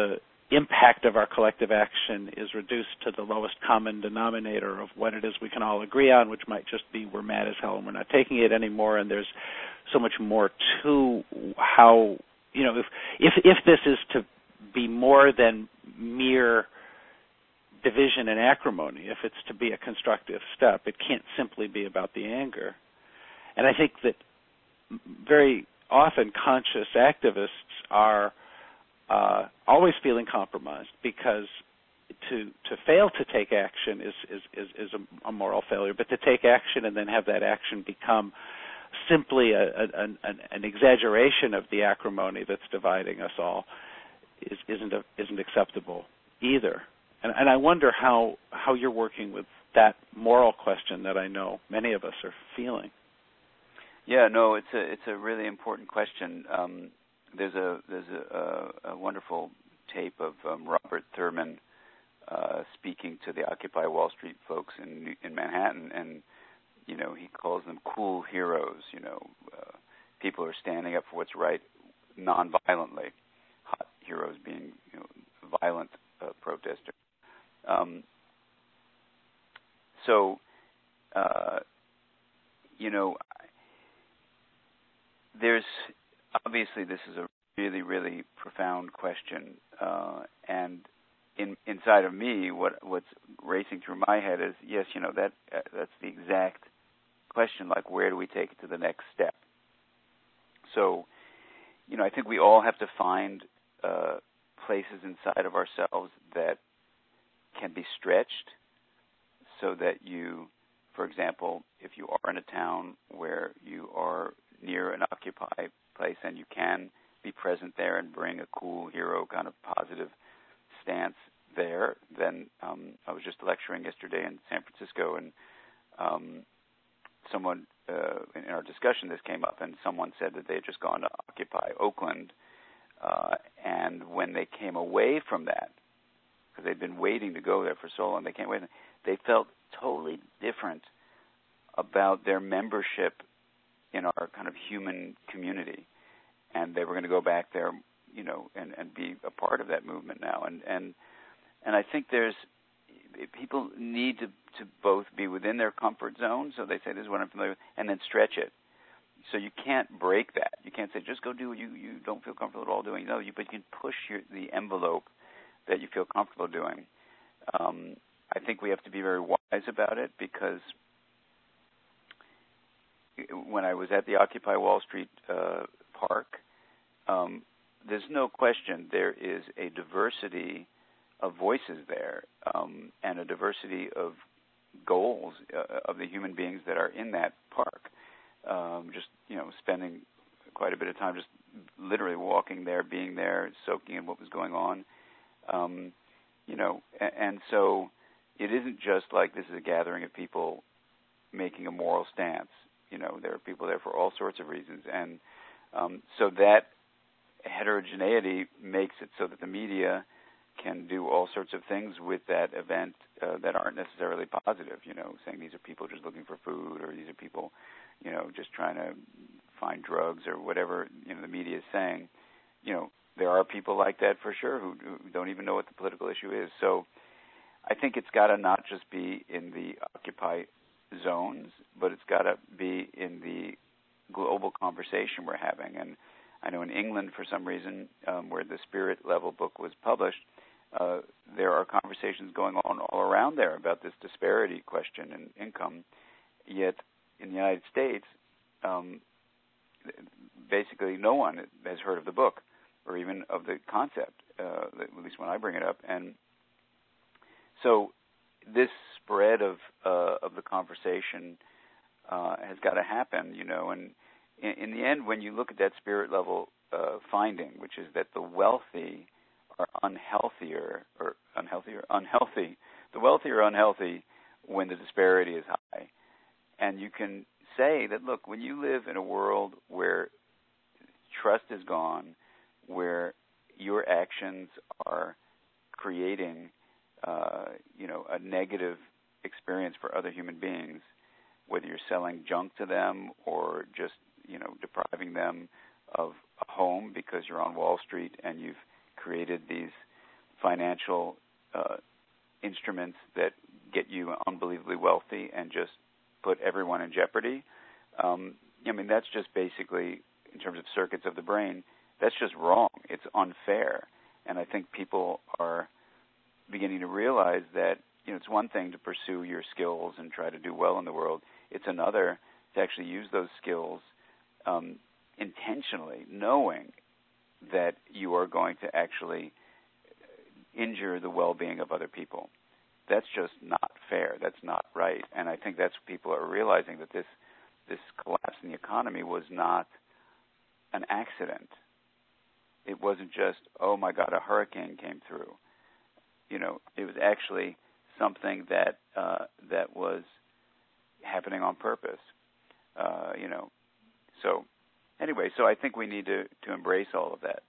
impact of our collective action is reduced to the lowest common denominator of what it is we can all agree on, which might just be we're mad as hell and we're not taking it anymore, and there's so much more to how, you know, if if, if this is to be more than mere division and acrimony, if it's to be a constructive step, it can't simply be about the anger. And I think that very often conscious activists are Uh, always feeling compromised, because to to fail to take action is is, is, is a, a moral failure, but to take action and then have that action become simply a, a, an, an exaggeration of the acrimony that's dividing us all is, isn't a, isn't acceptable either. And, and I wonder how how you're working with that moral question that I know many of us are feeling. Yeah, no, it's a it's a really important question. Um, There's a there's a, a, a wonderful tape of um, Robert Thurman uh, speaking to the Occupy Wall Street folks in in Manhattan, and you know he calls them cool heroes. You know, uh, people who are standing up for what's right, non-violently. Hot heroes being you know, violent uh, protesters. Um, so, uh, you know, there's. Obviously, this is a really, really profound question, uh, and in, inside of me, what, what's racing through my head is, yes, you know, that uh, that's the exact question, like, where do we take it to the next step? So, you know, I think we all have to find uh, places inside of ourselves that can be stretched so that you, for example, if you are in a town where you are near an Occupy place and you can be present there and bring a cool hero kind of positive stance there, then um, I was just lecturing yesterday in San Francisco, and um, someone uh, in our discussion this came up, and someone said that they had just gone to Occupy Oakland, uh, and when they came away from that, because they'd been waiting to go there for so long, they came away, they felt totally different about their membership in our kind of human community, and they were going to go back there, you know, and, and be a part of that movement now. And and and I think there's people need to, to both be within their comfort zone, so they say this is what I'm familiar with, and then stretch it. So you can't break that. You can't say just go do what you, you don't feel comfortable at all doing. No, you but you can push your, the envelope that you feel comfortable doing. Um, I think we have to be very wise about it, because when I was at the Occupy Wall Street uh, Park, um, there's no question there is a diversity of voices there, um, and a diversity of goals uh, of the human beings that are in that park. Um, just, you know, spending quite a bit of time just literally walking there, being there, soaking in what was going on. Um, you know, and, and so it isn't just like this is a gathering of people making a moral stance. You know, there are people there for all sorts of reasons. And um, so that heterogeneity makes it so that the media can do all sorts of things with that event uh, that aren't necessarily positive, you know, saying these are people just looking for food, or these are people, you know, just trying to find drugs, or whatever, you know, the media is saying. You know, there are people like that for sure who, who don't even know what the political issue is. So I think it's got to not just be in the Occupy zones, but it's got to be in the global conversation we're having. And I know in England, for some reason, um, where the Spirit Level book was published, uh, there are conversations going on all around there about this disparity question in income. Yet in the United States, um, basically no one has heard of the book or even of the concept, uh, at least when I bring it up. And so this spread of uh, of the conversation uh, has got to happen, you know. And in, in the end, when you look at that Spirit Level uh, finding, which is that the wealthy are unhealthier or unhealthy or unhealthy, the wealthy are unhealthy when the disparity is high. And you can say that, look, when you live in a world where trust is gone, where your actions are creating Uh, you know, a negative experience for other human beings, whether you're selling junk to them or just, you know, depriving them of a home because you're on Wall Street and you've created these financial uh, instruments that get you unbelievably wealthy and just put everyone in jeopardy. Um, I mean, that's just basically, in terms of circuits of the brain, that's just wrong. It's unfair. And I think people are beginning to realize that, you know, it's one thing to pursue your skills and try to do well in the world. It's another to actually use those skills um, intentionally, knowing that you are going to actually injure the well-being of other people. That's just not fair. That's not right. And I think that's what people are realizing, that this this collapse in the economy was not an accident. It wasn't just, oh my God, a hurricane came through. You know, it was actually something that uh, that was happening on purpose. Uh, you know, so anyway, so I think we need to, to embrace all of that.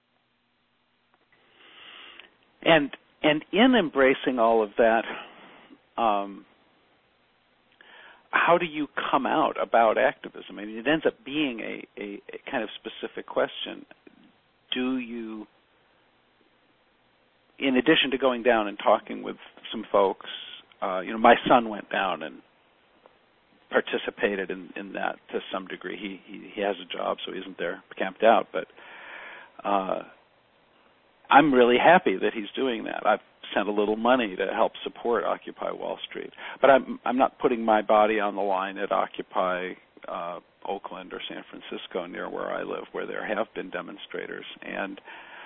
And and in embracing all of that, um, how do you come out about activism? I mean, it ends up being a, a, a kind of specific question. Do you, in addition to going down and talking with some folks, uh, you know, my son went down and participated in, in that to some degree. He, he he has a job, so he isn't there camped out. But uh, I'm really happy that he's doing that. I've sent a little money to help support Occupy Wall Street, but I'm I'm not putting my body on the line at Occupy uh, Oakland or San Francisco, near where I live, where there have been demonstrators, and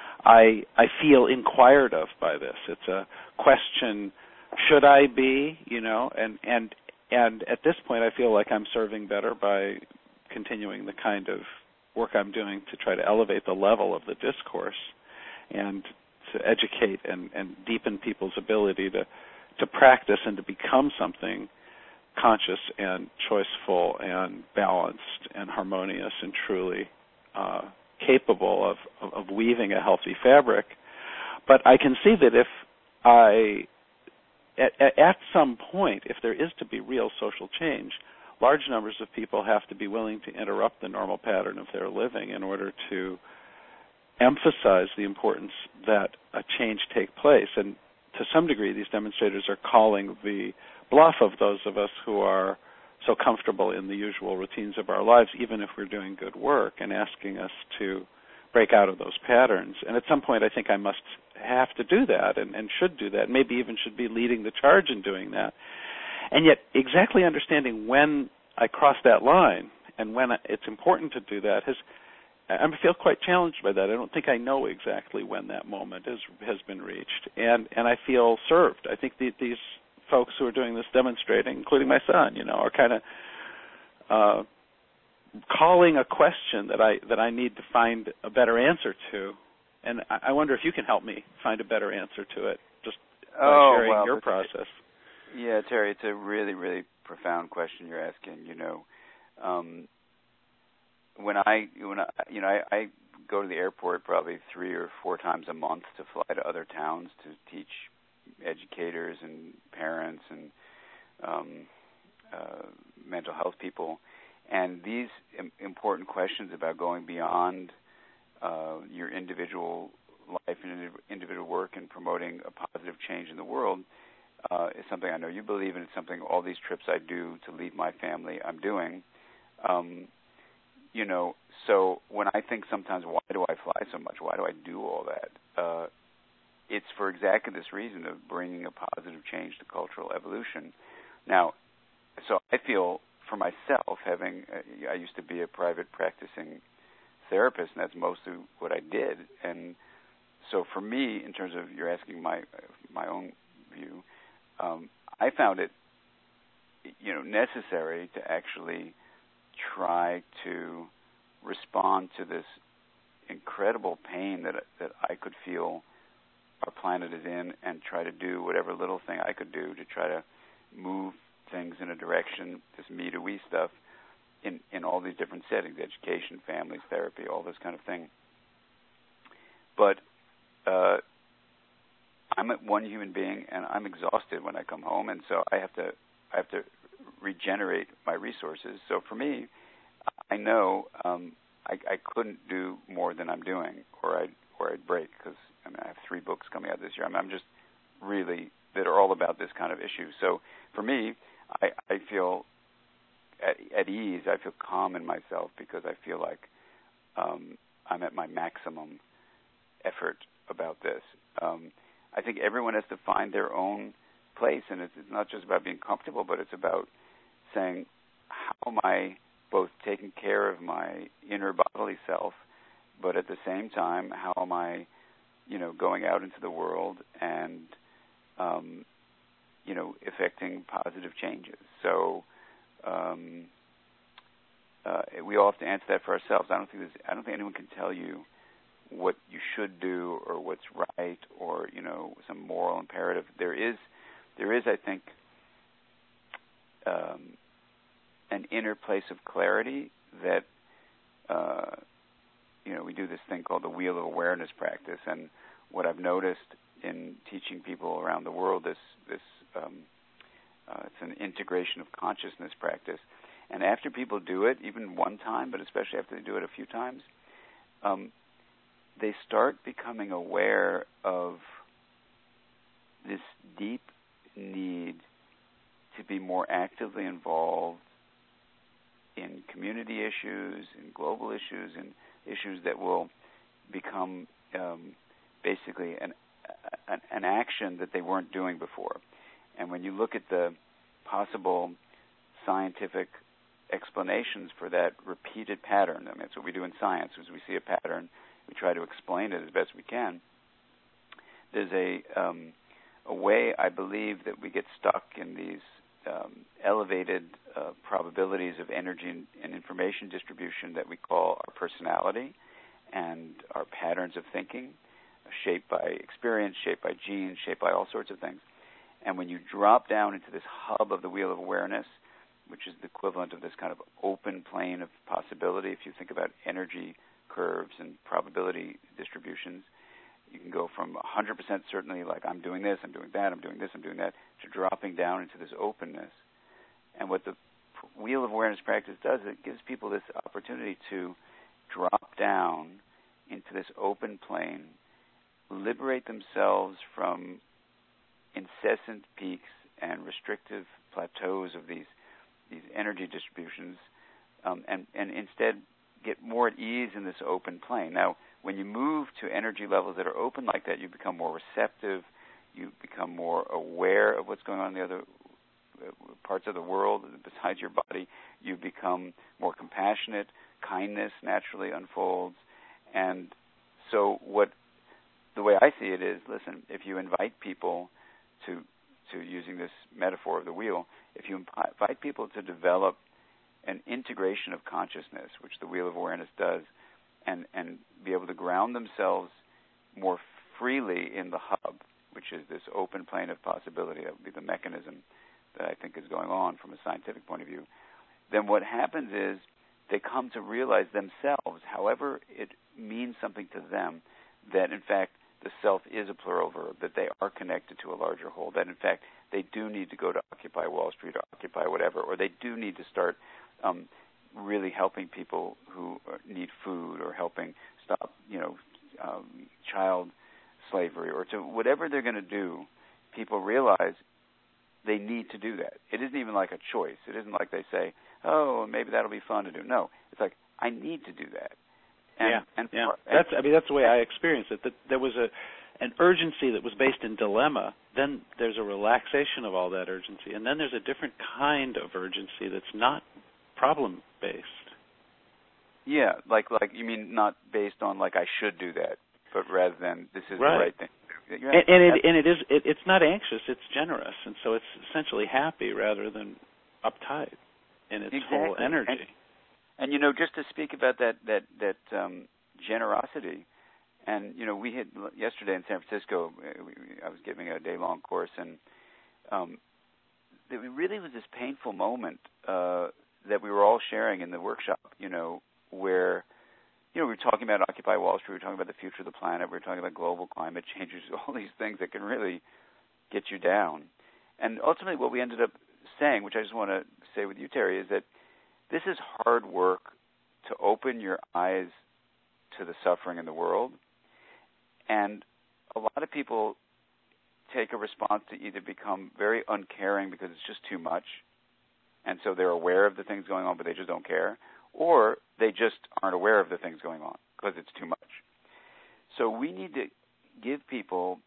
I I feel inquired of by this. It's a question: should I be? You know, and and and at this point, I feel like I'm serving better by continuing the kind of work I'm doing to try to elevate the level of the discourse and to educate and, and deepen people's ability to, to practice and to become something conscious and choiceful and balanced and harmonious and truly uh, capable of, of, of weaving a healthy fabric. But I can see that if I, at, at some point, if there is to be real social change, large numbers of people have to be willing to interrupt the normal pattern of their living in order to emphasize the importance that a change take place. And to some degree, these demonstrators are calling the bluff of those of us who are so comfortable in the usual routines of our lives, even if we're doing good work, and asking us to break out of those patterns. And at some point, I think I must have to do that and, and should do that, maybe even should be leading the charge in doing that. And yet, exactly understanding when I cross that line and when it's important to do that has I feel quite challenged by that. I don't think I know exactly when that moment has has been reached, and and I feel served. I think the, these folks who are doing this demonstrating, including my son, you know, are kind of uh, calling a question that I that I need to find a better answer to, and I, I wonder if you can help me find a better answer to it, just by oh, sharing well, your process. Yeah, Terry, it's a really really profound question you're asking. You know. Um, When I, when I, you know, I, I go to the airport probably three or four times a month to fly to other towns to teach educators and parents and um, uh, mental health people. And these im- important questions about going beyond uh, your individual life and individual work and promoting a positive change in the world uh, is something I know you believe in. It's something all these trips I do to lead my family I'm doing. Um, You know, so when I think sometimes, why do I fly so much? Why do I do all that? Uh, it's for exactly this reason of bringing a positive change to cultural evolution. Now, so I feel for myself, having, uh, I used to be a private practicing therapist, and that's mostly what I did. And so for me, in terms of, you're asking my my own view, um, I found it, you know, necessary to actually try to respond to this incredible pain that that I could feel our planet is in, and try to do whatever little thing I could do to try to move things in a direction, this me to we stuff, in, in all these different settings, education, families, therapy, all this kind of thing. But uh, I'm one human being, and I'm exhausted when I come home, and so I have to I have to regenerate my resources. So for me, I know um, I, I couldn't do more than I'm doing, or I or before I break, because I mean, I have three books coming out this year. I mean, I'm just really, that are all about this kind of issue. So for me, I, I feel at, at ease, I feel calm in myself, because I feel like um, I'm at my maximum effort about this. Um, I think everyone has to find their own place, and it's, it's not just about being comfortable, but it's about saying, how am I both taking care of my inner bodily self, but at the same time, how am I, you know, going out into the world and, um, you know, effecting positive changes. So um, uh, we all have to answer that for ourselves. I don't think there's, I don't think anyone can tell you what you should do or what's right, or, you know, some moral imperative. There is, there is, I think, um, an inner place of clarity that, uh, you know, we do this thing called the Wheel of Awareness practice, and what I've noticed in teaching people around the world, this, this um, uh, it's an integration of consciousness practice. And after people do it, even one time, but especially after they do it a few times, um, they start becoming aware of this deep need to be more actively involved in community issues, in global issues, in issues that will become um, basically an, an, an action that they weren't doing before. And when you look at the possible scientific explanations for that repeated pattern, I mean, that's what we do in science, is we see a pattern, we try to explain it as best we can. There's a um, a way, I believe, that we get stuck in these um, elevated uh, probabilities of energy and, and information distribution that we call our personality and our patterns of thinking, shaped by experience, shaped by genes, shaped by all sorts of things. And when you drop down into this hub of the Wheel of Awareness, which is the equivalent of this kind of open plane of possibility, if you think about energy curves and probability distributions, you can go from one hundred percent certainly, like I'm doing this, I'm doing that, I'm doing this, I'm doing that, to dropping down into this openness. And what the Wheel of Awareness practice does, it gives people this opportunity to drop down into this open plane, liberate themselves from incessant peaks and restrictive plateaus of these these energy distributions, um, and, and instead get more at ease in this open plane. Now, when you move to energy levels that are open like that, you become more receptive, you become more aware of what's going on in the other parts of the world besides your body, you become more compassionate, kindness naturally unfolds. And so what the way I see it is, listen, if you invite people to to using this metaphor of the wheel, if you invite people to develop an integration of consciousness, which the Wheel of Awareness does, and, and be able to ground themselves more freely in the hub, which is this open plane of possibility, that would be the mechanism that I think is going on from a scientific point of view, then what happens is they come to realize themselves, however it means something to them, that in fact the self is a plural verb, that they are connected to a larger whole, that in fact they do need to go to Occupy Wall Street or Occupy whatever, or they do need to start um, really helping people who need food, or helping stop, you know, um, child slavery, or to whatever they're going to do. People realize they need to do that. It isn't even like a choice. It isn't like they say, oh, maybe that'll be fun to do. No, it's like, I need to do that. And, yeah, and yeah. For, that's. I mean, that's the way I experienced it. That there was a an urgency that was based in dilemma. Then there's a relaxation of all that urgency, and then there's a different kind of urgency that's not problem based. Yeah, like like you mean not based on like I should do that, but rather than this is right. the right thing. And, and it and it is it, it's not anxious. It's generous, and so it's essentially happy rather than uptight in its exactly. whole energy. And, And, you know, just to speak about that that that um, generosity, and, you know, we had yesterday in San Francisco, we, I was giving a day-long course, and um, it really was this painful moment uh, that we were all sharing in the workshop, you know, where, you know, we were talking about Occupy Wall Street, we were talking about the future of the planet, we were talking about global climate changes, all these things that can really get you down. And ultimately what we ended up saying, which I just want to say with you, Terry, is that this is hard work to open your eyes to the suffering in the world, And a lot of people take a response to either become very uncaring because it's just too much, and so they're aware of the things going on, but they just don't care, or they just aren't aware of the things going on because it's too much. So we need to give people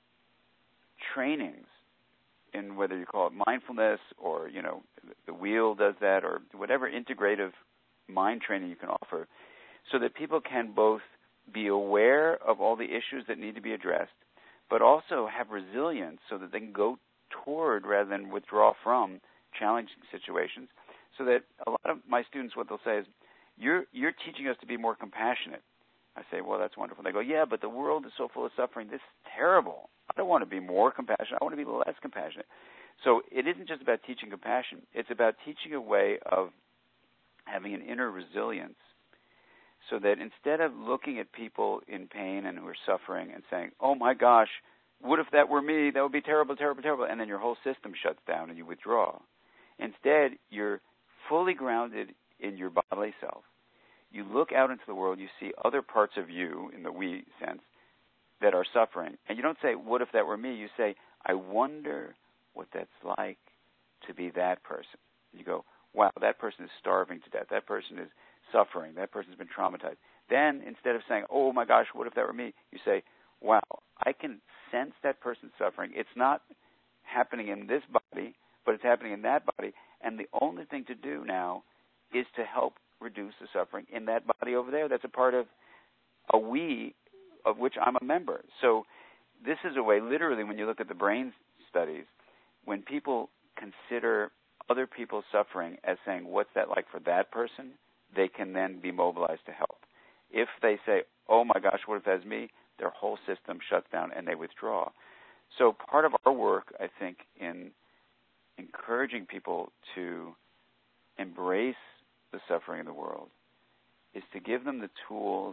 trainings in whether you call it mindfulness or, you know, the wheel does that, or whatever integrative mind training you can offer, so that people can both be aware of all the issues that need to be addressed, but also have resilience so that they can go toward rather than withdraw from challenging situations. So that a lot of my students, what they'll say is, you're you're teaching us to be more compassionate. I say, well, that's wonderful. They go, yeah, but the world is so full of suffering. This is terrible. I don't want to be more compassionate. I want to be less compassionate. So it isn't just about teaching compassion. It's about teaching a way of having an inner resilience, so that instead of looking at people in pain and who are suffering and saying, oh, my gosh, what if that were me? That would be terrible, terrible, terrible. And then your whole system shuts down and you withdraw. Instead, you're fully grounded in your bodily self. You look out into the world, you see other parts of you, in the we sense, that are suffering. And you don't say, what if that were me? You say, I wonder what that's like to be that person. You go, wow, that person is starving to death. That person is suffering. That person's been traumatized. Then, instead of saying, oh, my gosh, what if that were me? You say, wow, I can sense that person's suffering. It's not happening in this body, but it's happening in that body. And the only thing to do now is to help reduce the suffering in that body over there. That's a part of a we of which I'm a member. So this is a way, literally, when you look at the brain studies, when people consider other people's suffering as saying, what's that like for that person, they can then be mobilized to help. If they say, oh my gosh, what if that's me, their whole system shuts down and they withdraw. So part of our work, I think, in encouraging people to embrace the suffering in the world is to give them the tools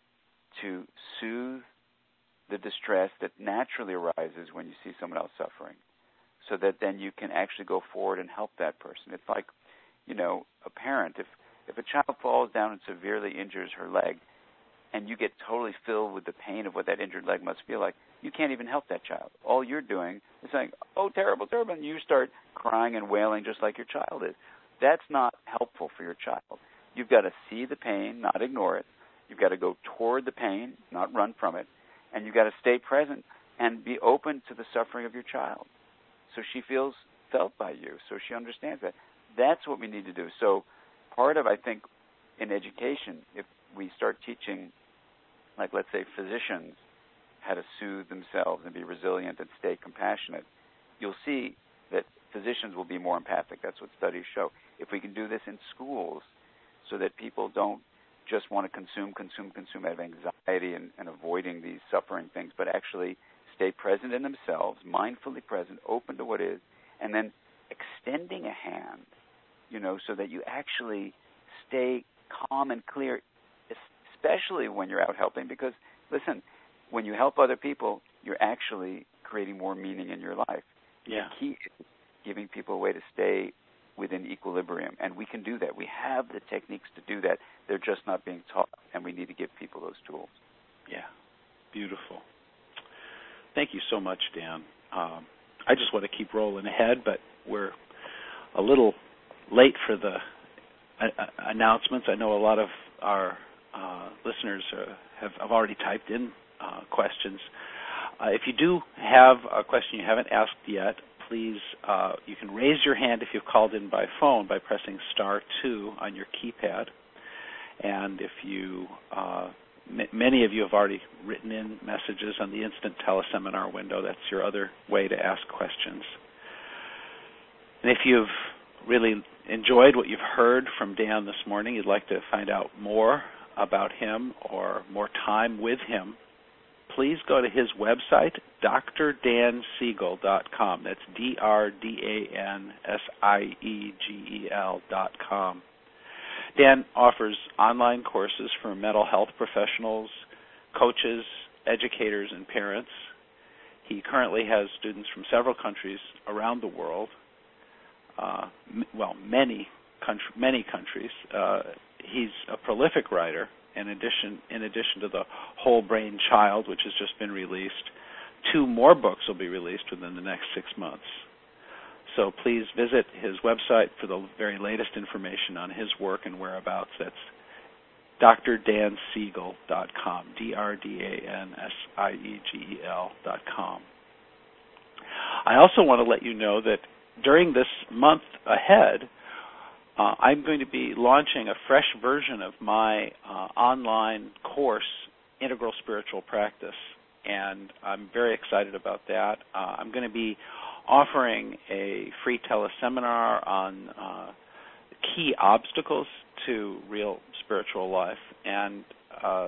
to soothe the distress that naturally arises when you see someone else suffering, so that then you can actually go forward and help that person. It's like, you know, a parent. If if a child falls down and severely injures her leg, and you get totally filled with the pain of what that injured leg must feel like, you can't even help that child. All you're doing is saying, oh, terrible, terrible, and you start crying and wailing just like your child is. That's not helpful for your child. You've got to see the pain, not ignore it. You've got to go toward the pain, not run from it. And you've got to stay present and be open to the suffering of your child, so she feels felt by you, so she understands that. That's what we need to do. So part of, I think, in education, if we start teaching, like, let's say, physicians how to soothe themselves and be resilient and stay compassionate, you'll see that physicians will be more empathic. That's what studies show. If we can do this in schools so that people don't just want to consume, consume, consume out of anxiety and, and avoiding these suffering things, but actually stay present in themselves, mindfully present, open to what is, and then extending a hand, you know, so that you actually stay calm and clear, especially when you're out helping. Because, listen, when you help other people, you're actually creating more meaning in your life. Yeah. The key is giving people a way to stay within equilibrium, and we can do that. We have the techniques to do that. They're just not being taught, and we need to give people those tools. Yeah, beautiful. Thank you so much, Dan. Um, I just want to keep rolling ahead, but we're a little late for the uh, announcements. I know a lot of our uh, listeners uh, have, have already typed in uh, questions. Uh, if you do have a question you haven't asked yet, please, uh, you can raise your hand if you've called in by phone by pressing star two on your keypad. And if you, uh, m- many of you have already written in messages on the instant teleseminar window. That's your other way to ask questions. And if you've really enjoyed what you've heard from Dan this morning, you'd like to find out more about him or more time with him, please go to his website, D R Dan Siegel dot com. That's D R D A N S I E G E L dot com. Dan offers online courses for mental health professionals, coaches, educators, and parents. He currently has students from several countries around the world, uh, m- well, many country, many countries, uh, he's a prolific writer. In addition, in addition to the Whole Brain Child, which has just been released, two more books will be released within the next six months. So please visit his website for the very latest information on his work and whereabouts. That's D R Dan Siegel dot com, D R D A N S I E G E L dot com. I also want to let you know that during this month ahead, uh, I'm going to be launching a fresh version of my uh, online course, Integral Spiritual Practice, and I'm very excited about that. Uh, I'm going to be offering a free teleseminar on uh, key obstacles to real spiritual life. And uh,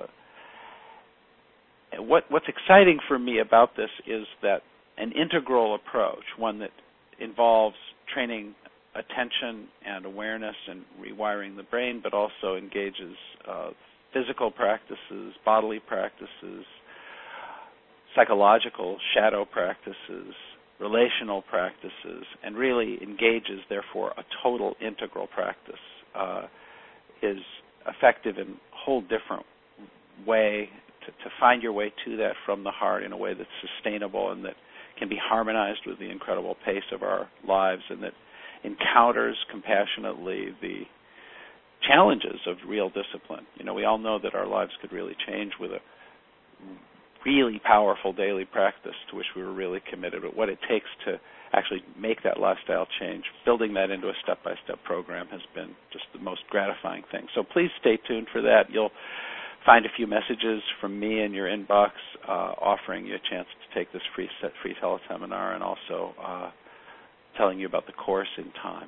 what, what's exciting for me about this is that an integral approach, one that involves training attention and awareness and rewiring the brain, but also engages uh, physical practices, bodily practices, psychological shadow practices, relational practices, and really engages, therefore, a total integral practice, uh, is effective in a whole different way to, to find your way to that from the heart in a way that's sustainable and that can be harmonized with the incredible pace of our lives and that encounters compassionately the challenges of real discipline. You know, we all know that our lives could really change with a really powerful daily practice to which we were really committed, but what it takes to actually make that lifestyle change, building that into a step-by-step program has been just the most gratifying thing. So please stay tuned for that. You'll find a few messages from me in your inbox uh, offering you a chance to take this free set, free teleseminar and also uh, telling you about the course in time.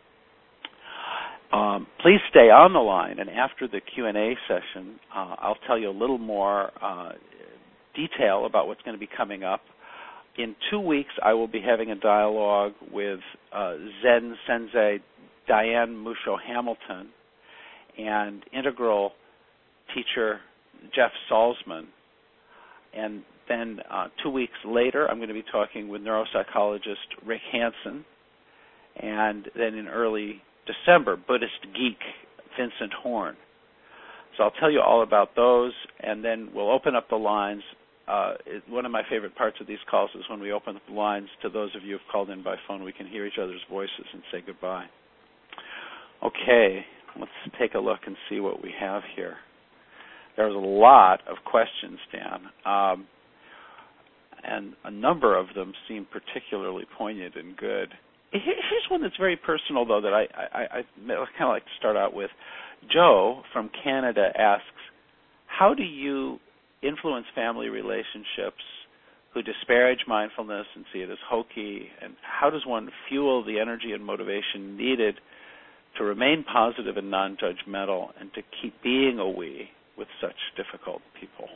Um, please stay on the line, and after the Q and A session, uh, I'll tell you a little more uh, detail about what's going to be coming up. In two weeks, I will be having a dialogue with uh, Zen Sensei Diane Musho-Hamilton and integral teacher Jeff Salzman. And then uh, two weeks later, I'm going to be talking with neuropsychologist Rick Hansen. And then in early December, Buddhist geek Vincent Horn. So I'll tell you all about those, and then we'll open up the lines. Uh, it, one of my favorite parts of these calls is when we open up the lines to those of you who've called in by phone. We can hear each other's voices and say goodbye. Okay, let's take a look and see what we have here. There's a lot of questions, Dan, um, and a number of them seem particularly poignant and good. Here's one that's very personal, though, that I, I, I kind of like to start out with. Joe from Canada asks, how do you influence family relationships who disparage mindfulness and see it as hokey, and how does one fuel the energy and motivation needed to remain positive and non-judgmental and to keep being a we with such difficult people?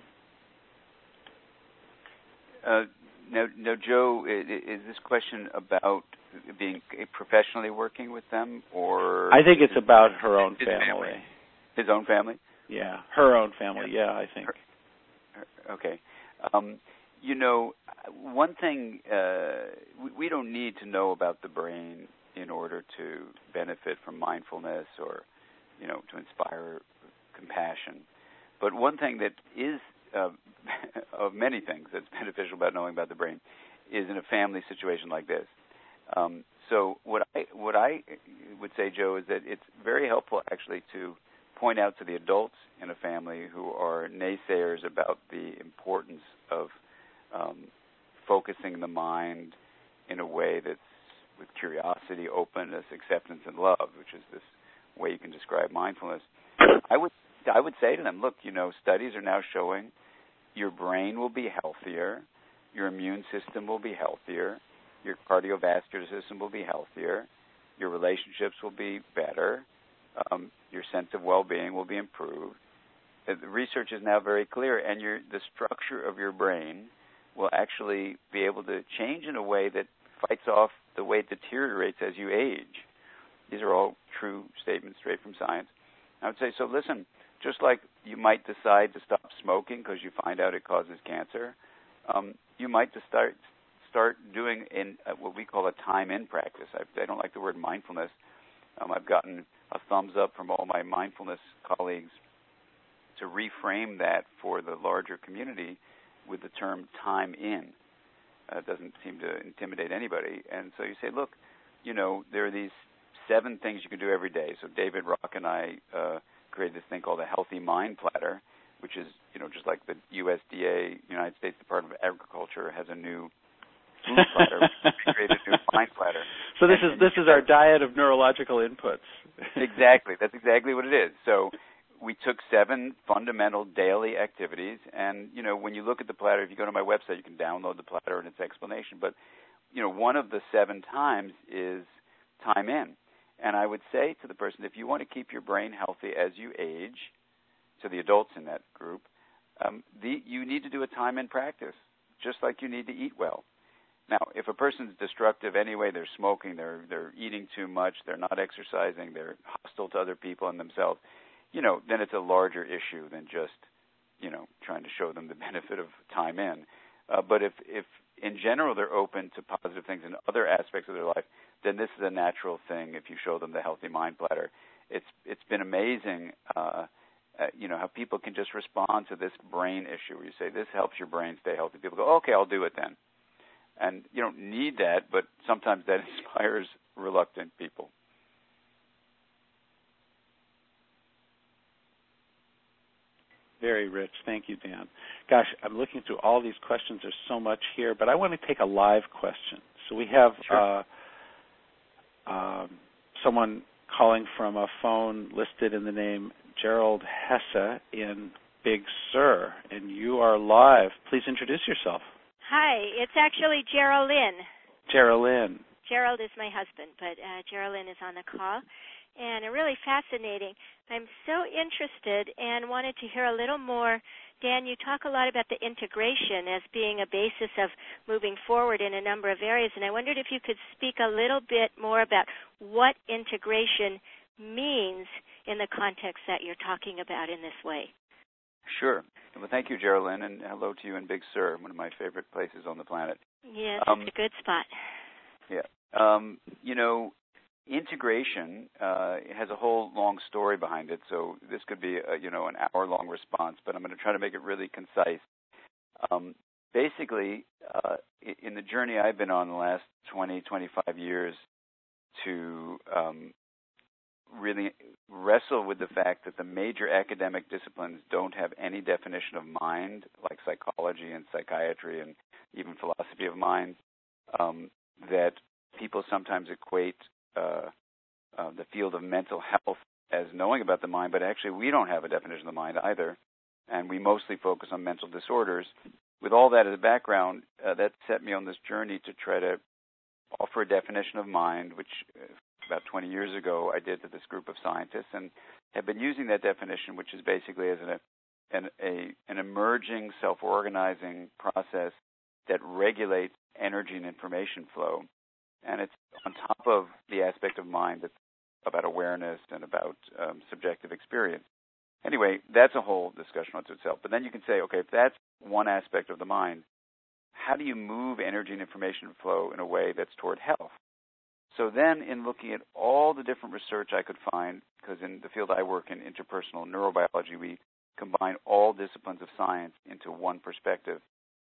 Uh, now, now, Joe, is this question about being professionally working with them, or I think it's about her own his family. family. His own family? Yeah, her own family. Yeah, yeah I think. Her, her, okay. Um, you know, one thing uh, we, we don't need to know about the brain in order to benefit from mindfulness or, you know, to inspire compassion. But one thing that is uh, of many things that's beneficial about knowing about the brain is in a family situation like this. Um, so what I what I would say, Joe, is that it's very helpful actually to point out to the adults in a family who are naysayers about the importance of um, focusing the mind in a way that's with curiosity, openness, acceptance, and love, which is this way you can describe mindfulness. I would I would say to them, look, you know, studies are now showing your brain will be healthier, your immune system will be healthier, your cardiovascular system will be healthier, your relationships will be better, um, your sense of well-being will be improved. The research is now very clear, and your, the structure of your brain will actually be able to change in a way that fights off the way it deteriorates as you age. These are all true statements straight from science. I would say, so listen, just like you might decide to stop smoking because you find out it causes cancer, um, you might just start start doing in uh, what we call a time-in practice. I, I don't like the word mindfulness. Um, I've gotten a thumbs up from all my mindfulness colleagues to reframe that for the larger community with the term time in. Uh, it doesn't seem to intimidate anybody. And so you say, look, you know, there are these seven things you can do every day. So David Rock and I uh, created this thing called a Healthy Mind Platter, which is, you know, just like the U S D A, United States Department of Agriculture, has a new food platter. We created a new mind platter. So this and, is this is our diet of neurological inputs. Exactly. That's exactly what it is. So we took seven fundamental daily activities, and, you know, when you look at the platter, if you go to my website, you can download the platter and its explanation. But, you know, one of the seven times is time in. And I would say to the person, if you want to keep your brain healthy as you age, to the adults in that group, um, the, you need to do a time in practice, just like you need to eat well. Now, if a person's destructive anyway, they're smoking, they're they're eating too much, they're not exercising, they're hostile to other people and themselves, you know, then it's a larger issue than just, you know, trying to show them the benefit of time in. Uh, but if, if in general they're open to positive things in other aspects of their life, then this is a natural thing if you show them the Healthy Mind Platter. It's it's been amazing, uh, uh, you know, how people can just respond to this brain issue where you say, this helps your brain stay healthy. People go, okay, I'll do it then. And you don't need that, but sometimes that inspires reluctant people. Very rich. Thank you, Dan. Gosh, I'm looking through all these questions. There's so much here, but I want to take a live question. So we have Sure. uh, um, someone calling from a phone listed in the name Gerald Hesse in Big Sur, and you are live. Please introduce yourself. Hi, it's actually Geraldine. Geraldine. Gerald is my husband, but uh, Geraldine is on the call, and really fascinating. I'm so interested and wanted to hear a little more. Dan, you talk a lot about the integration as being a basis of moving forward in a number of areas, and I wondered if you could speak a little bit more about what integration means in the context that you're talking about in this way. Sure. Well, thank you, Geraldine, and hello to you in Big Sur, one of my favorite places on the planet. Yeah, um, it's a good spot. Yeah. Um, you know, integration uh, has a whole long story behind it, so this could be, a, you know, an hour-long response, but I'm going to try to make it really concise. Um, basically, uh, in the journey I've been on the last twenty, twenty-five years to um, really wrestle with the fact that the major academic disciplines don't have any definition of mind, like psychology and psychiatry and even philosophy of mind, um, that people sometimes equate uh, uh, the field of mental health as knowing about the mind, but actually we don't have a definition of the mind either, and we mostly focus on mental disorders. With all that as a background, uh, that set me on this journey to try to offer a definition of mind, which uh, about twenty years ago I did to this group of scientists, and have been using that definition, which is basically as an, an, a, an emerging self-organizing process that regulates energy and information flow. And it's on top of the aspect of mind that's about awareness and about um, subjective experience. Anyway, that's a whole discussion unto itself. But then you can say, okay, if that's one aspect of the mind, how do you move energy and information flow in a way that's toward health? So then in looking at all the different research I could find, because in the field I work in, interpersonal neurobiology, we combine all disciplines of science into one perspective.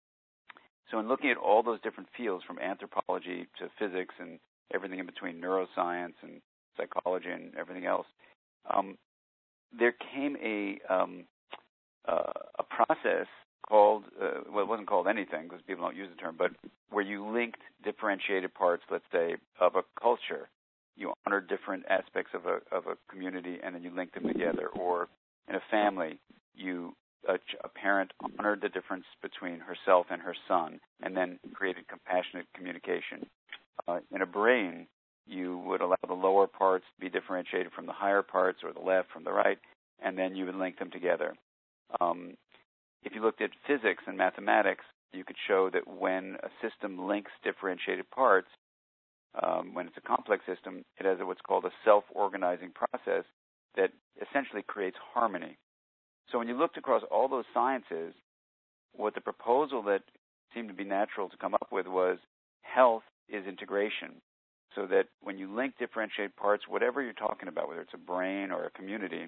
So in looking at all those different fields, from anthropology to physics and everything in between, neuroscience and psychology and everything else, um, there came a um, uh, a process called, uh, well, it wasn't called anything because people don't use the term, but where you linked differentiated parts, let's say, of a culture. You honor different aspects of a of a community, and then you link them together. Or in a family, you a, a parent honored the difference between herself and her son, and then created compassionate communication. Uh, in a brain, you would allow the lower parts to be differentiated from the higher parts, or the left from the right, and then you would link them together. Um, if you looked at physics and mathematics, you could show that when a system links differentiated parts, um, when it's a complex system, it has what's called a self-organizing process that essentially creates harmony. So when you looked across all those sciences, what the proposal that seemed to be natural to come up with was health is integration. so that when you link differentiated parts, whatever you're talking about, whether it's a brain or a community,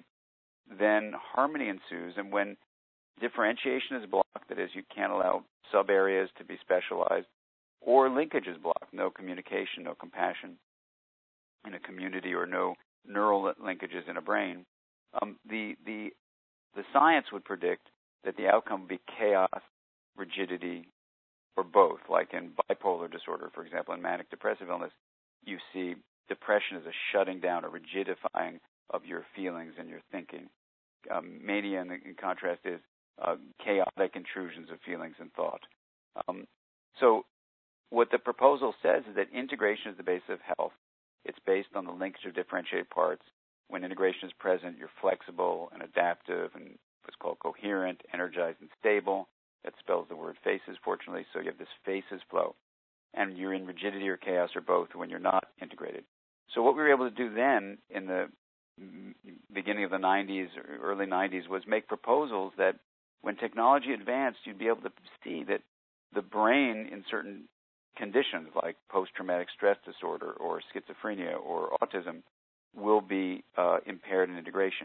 then harmony ensues. And when differentiation is blocked, that is, you can't allow sub-areas to be specialized, or linkage is blocked, no communication, no compassion in a community, or no neural linkages in a brain, um, the, the, the science would predict that the outcome would be chaos, rigidity, or both. Like in bipolar disorder, for example, in manic depressive illness, you see depression as a shutting down, a rigidifying of your feelings and your thinking. Um, mania, in, in contrast, is uh, chaotic intrusions of feelings and thought. Um, so what the proposal says is that integration is the basis of health. It's based on the linkage of differentiated parts. When integration is present, you're flexible and adaptive and what's called coherent, energized, and stable. That spells the word faces, fortunately, so you have this faces flow. And you're in rigidity or chaos or both when you're not integrated. So what we were able to do then in the beginning of the nineties, or early nineties, was make proposals that when technology advanced, you'd be able to see that the brain in certain conditions like post-traumatic stress disorder or schizophrenia or autism will be uh, impaired in integration.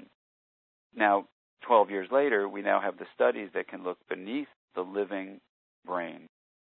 Now, twelve years later, we now have the studies that can look beneath the living brain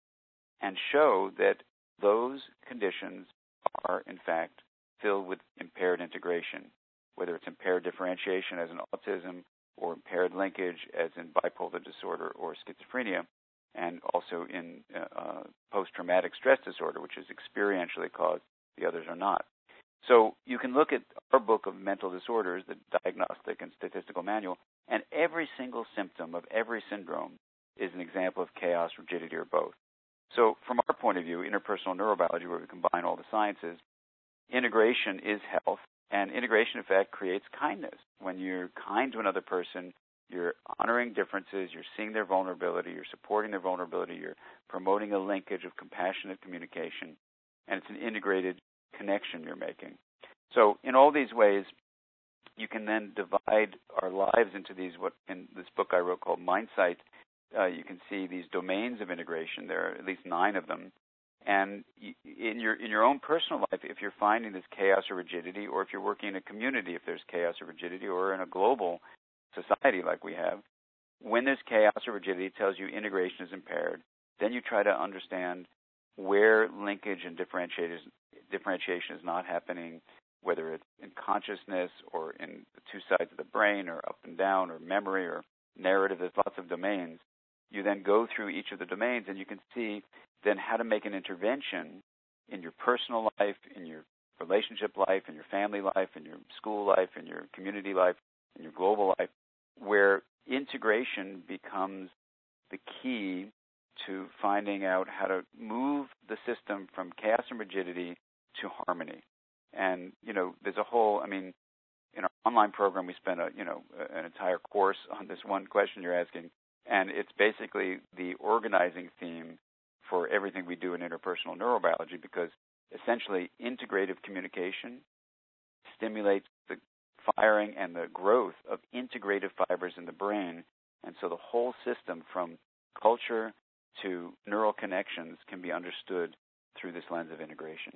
and show that those conditions are, in fact, filled with impaired integration, whether it's impaired differentiation as in autism or impaired linkage as in bipolar disorder or schizophrenia, and also in uh, post-traumatic stress disorder, which is experientially caused. The others are not. So you can look at our book of mental disorders, the Diagnostic and Statistical Manual, and every single symptom of every syndrome is an example of chaos, rigidity, or both. So from our point of view, interpersonal neurobiology, where we combine all the sciences, integration is health, and integration, in fact, creates kindness. When you're kind to another person, you're honoring differences, you're seeing their vulnerability, you're supporting their vulnerability, you're promoting a linkage of compassionate communication, and it's an integrated connection you're making. So in all these ways, you can then divide our lives into these, what in this book I wrote called Mindsight, uh, you can see these domains of integration. There are at least nine of them. And in your in your own personal life, if you're finding this chaos or rigidity, or if you're working in a community, if there's chaos or rigidity, or in a global society like we have, when there's chaos or rigidity, it tells you integration is impaired. Then you try to understand where linkage and differentiation is not happening, whether it's in consciousness or in the two sides of the brain or up and down or memory or narrative. There's lots of domains. You then go through each of the domains and you can see then how to make an intervention in your personal life, in your relationship life, in your family life, in your school life, in your community life, in your global life, where integration becomes the key to finding out how to move the system from chaos and rigidity to harmony. And, you know, there's a whole, I mean, in our online program, we spent a, you know, an entire course on this one question you're asking, and it's basically the organizing theme for everything we do in interpersonal neurobiology, because essentially integrative communication stimulates the firing and the growth of integrative fibers in the brain, and so the whole system from culture to neural connections can be understood through this lens of integration.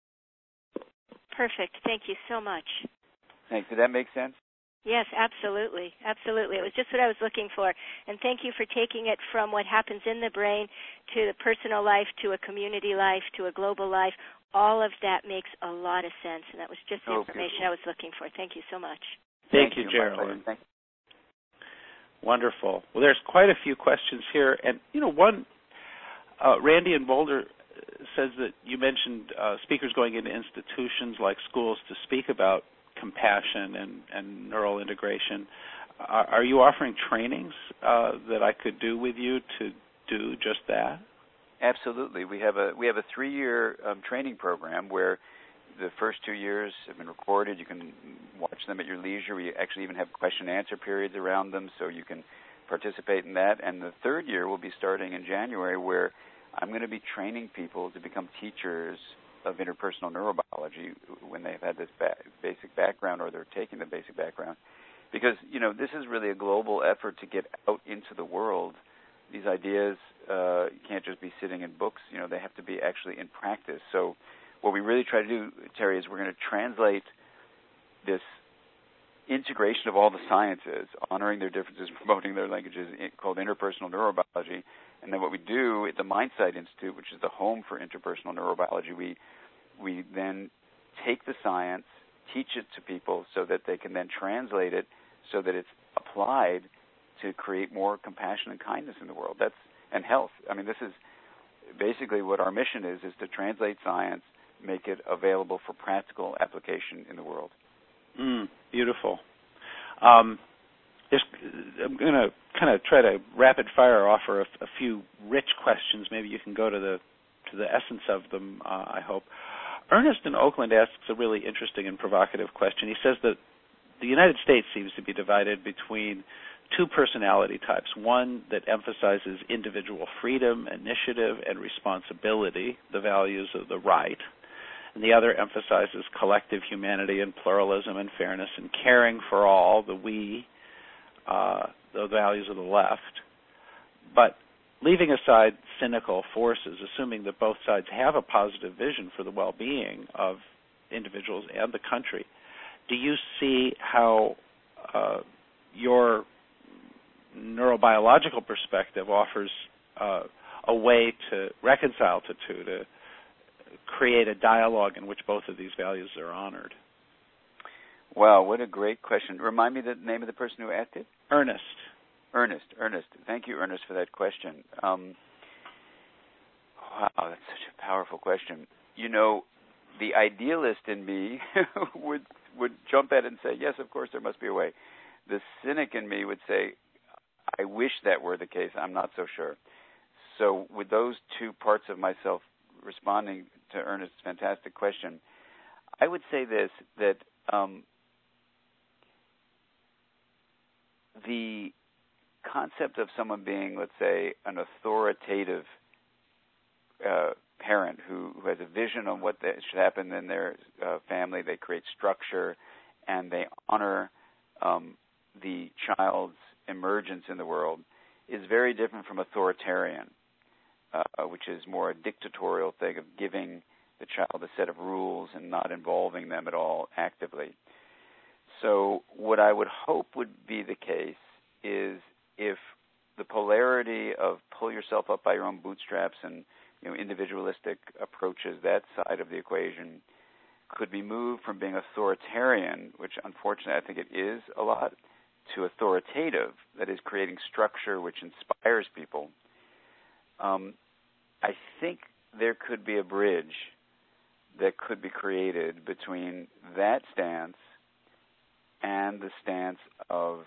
Perfect. Thank you so much. Thanks. Did that make sense? Yes, absolutely. Absolutely. It was just what I was looking for. And thank you for taking it from what happens in the brain to the personal life, to a community life, to a global life. All of that makes a lot of sense, and that was just the oh, information beautiful. I was looking for. Thank you so much. Thank, Thank you, you, Geraldine. Thank you. Wonderful. Well, there's quite a few questions here. And, you know, one, uh, Randy in Boulder says that you mentioned uh, speakers going into institutions like schools to speak about compassion and, and neural integration. Are, are you offering trainings uh, that I could do with you to do just that? Absolutely. We have a we have a three-year um, training program where the first two years have been recorded. You can watch them at your leisure. We actually even have question and answer periods around them, so you can participate in that. And the third year will be starting in January, where I'm going to be training people to become teachers of interpersonal neurobiology when they've had this ba- basic background or they're taking the basic background. Because, you know, this is really a global effort to get out into the world. These ideas uh, can't just be sitting in books. You know, they have to be actually in practice. So what we really try to do, Terry, is we're going to translate this integration of all the sciences, honoring their differences, promoting their languages, called interpersonal neurobiology. And then what we do at the MindSight Institute, which is the home for interpersonal neurobiology, we we then take the science, teach it to people so that they can then translate it so that it's applied to create more compassion and kindness in the world. That's and health. I mean, this is basically what our mission is, is to translate science, make it available for practical application in the world. Mm, beautiful. Um, just, I'm going to kind of try to rapid fire offer a, a few rich questions. Maybe you can go to the to the essence of them, uh, I hope. Ernest in Oakland asks a really interesting and provocative question. He says that the United States seems to be divided between two personality types, one that emphasizes individual freedom, initiative, and responsibility, the values of the right, and the other emphasizes collective humanity and pluralism and fairness and caring for all, the we, uh, the values of the left. But leaving aside cynical forces, assuming that both sides have a positive vision for the well-being of individuals and the country, do you see how uh, your neurobiological perspective offers uh, a way to reconcile the two, to create a dialogue in which both of these values are honored? Wow, what a great question. Remind me the name of the person who asked it? Ernest. Ernest, Ernest. Thank you, Ernest, for that question. Um, wow, that's such a powerful question. You know, the idealist in me would would jump at it and say, yes, of course, there must be a way. The cynic in me would say, I wish that were the case. I'm not so sure. So with those two parts of myself responding to Ernest's fantastic question, I would say this, that um, the concept of someone being, let's say, an authoritative uh, parent who, who has a vision on what that should happen in their uh, family, they create structure, and they honor um, the child's emergence in the world, is very different from authoritarian, uh, which is more a dictatorial thing of giving the child a set of rules and not involving them at all actively. So what I would hope would be the case is if the polarity of pull yourself up by your own bootstraps and, you know, individualistic approaches, that side of the equation, could be moved from being authoritarian, which unfortunately I think it is a lot, to authoritative, that is creating structure which inspires people. Um, I think there could be a bridge that could be created between that stance and the stance of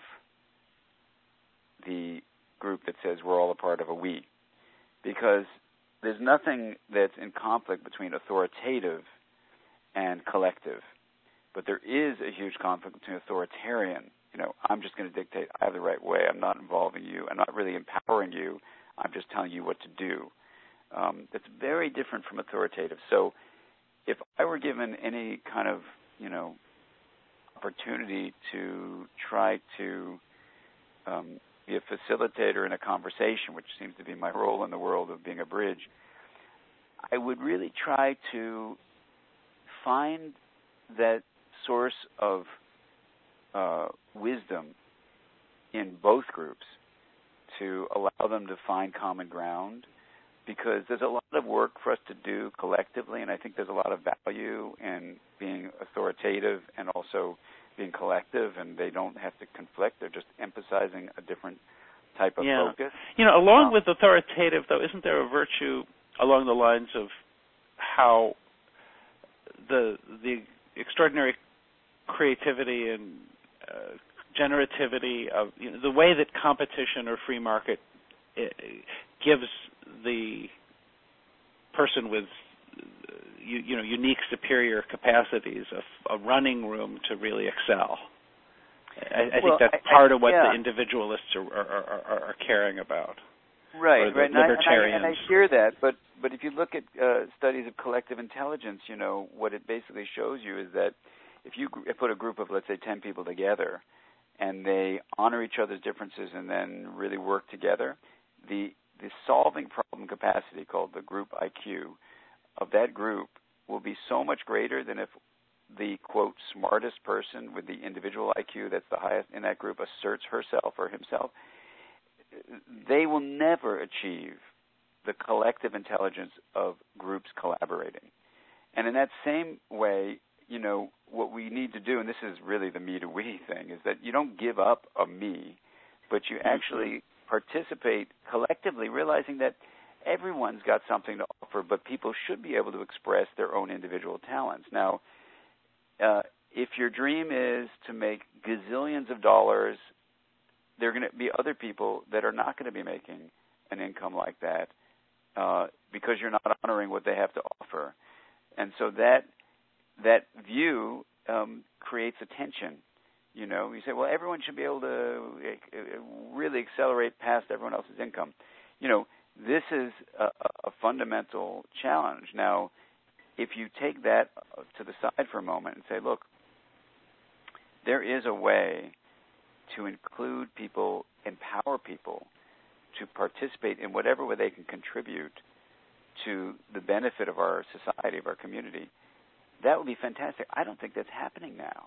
the group that says we're all a part of a we. Because there's nothing that's in conflict between authoritative and collective. But there is a huge conflict between authoritarian. You know, I'm just going to dictate, I have the right way, I'm not involving you, I'm not really empowering you, I'm just telling you what to do. Um, it's very different from authoritative. So if I were given any kind of, you know, opportunity to try to um, be a facilitator in a conversation, which seems to be my role in the world of being a bridge, I would really try to find that source of uh, wisdom in both groups to allow them to find common ground, because there's a lot of work for us to do collectively, and I think there's a lot of value in being authoritative and also being collective, and they don't have to conflict. They're just emphasizing a different type of yeah. focus. You know, along um, with authoritative, though, isn't there a virtue along the lines of how the the extraordinary creativity and uh, generativity of, you know, the way that competition or free market uh, gives the person with uh, you, you know unique superior capacities a, a running room to really excel. I, I well, think that's I, part I, of what yeah. the individualists are, are, are, are caring about. Right, right. And I, and, I, and I hear that, but but if you look at uh, studies of collective intelligence, you know, what it basically shows you is that if you gr- put a group of, let's say, ten people together, and they honor each other's differences and then really work together, the the solving problem capacity, called the group I Q, of that group will be so much greater than if the, quote, smartest person with the individual I Q that's the highest in that group asserts herself or himself. They will never achieve the collective intelligence of groups collaborating. And in that same way, you know, what we need to do, and this is really the me to we thing, is that you don't give up a me, but you actually participate collectively, realizing that everyone's got something to offer, but people should be able to express their own individual talents. Now, uh, if your dream is to make gazillions of dollars, there are going to be other people that are not going to be making an income like that uh, because you're not honoring what they have to offer. And so that that view um, creates a tension. You know, you say, well, everyone should be able to really accelerate past everyone else's income. You know, this is a, a fundamental challenge. Now, if you take that to the side for a moment and say, look, there is a way to include people, empower people to participate in whatever way they can contribute to the benefit of our society, of our community, that would be fantastic. I don't think that's happening now.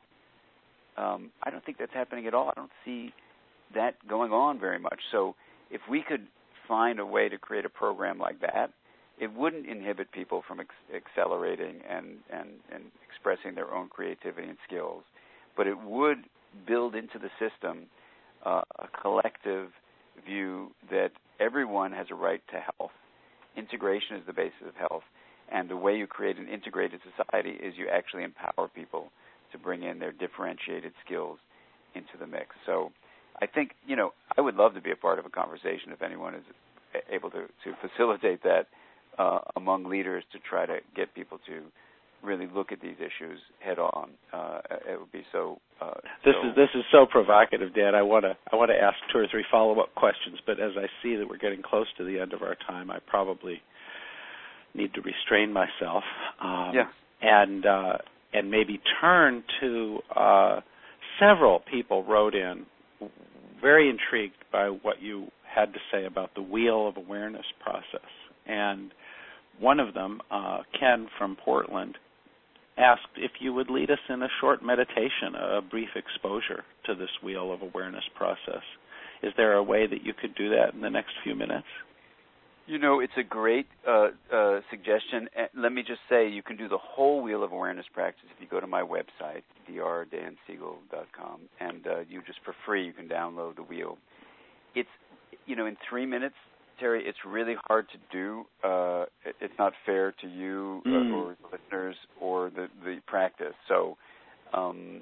Um, I don't think that's happening at all. I don't see that going on very much. So if we could find a way to create a program like that, it wouldn't inhibit people from ex- accelerating and, and, and expressing their own creativity and skills, but it would build into the system uh, a collective view that everyone has a right to health. Integration is the basis of health, and the way you create an integrated society is you actually empower people to bring in their differentiated skills into the mix. So I think, you know, I would love to be a part of a conversation if anyone is able to, to facilitate that uh, among leaders to try to get people to really look at these issues head on. Uh, it would be so. Uh, this so is this is so provocative, Dan. I want to I want to ask two or three follow up questions, but as I see that we're getting close to the end of our time, I probably need to restrain myself. Um, yeah. And uh, and maybe turn to uh, several people wrote in, very intrigued by what you had to say about the wheel of awareness process. And one of them, uh, Ken from Portland, asked if you would lead us in a short meditation, a brief exposure to this wheel of awareness process. Is there a way that you could do that in the next few minutes? You know, it's a great uh, uh, suggestion. Let me just say, you can do the whole wheel of awareness practice if you go to my website, d r dan siegel dot com, and uh, you just for free you can download the wheel. It's, you know, in three minutes, Terry, it's really hard to do. Uh, it, it's not fair to you uh, mm. or the listeners or the, the practice. So um,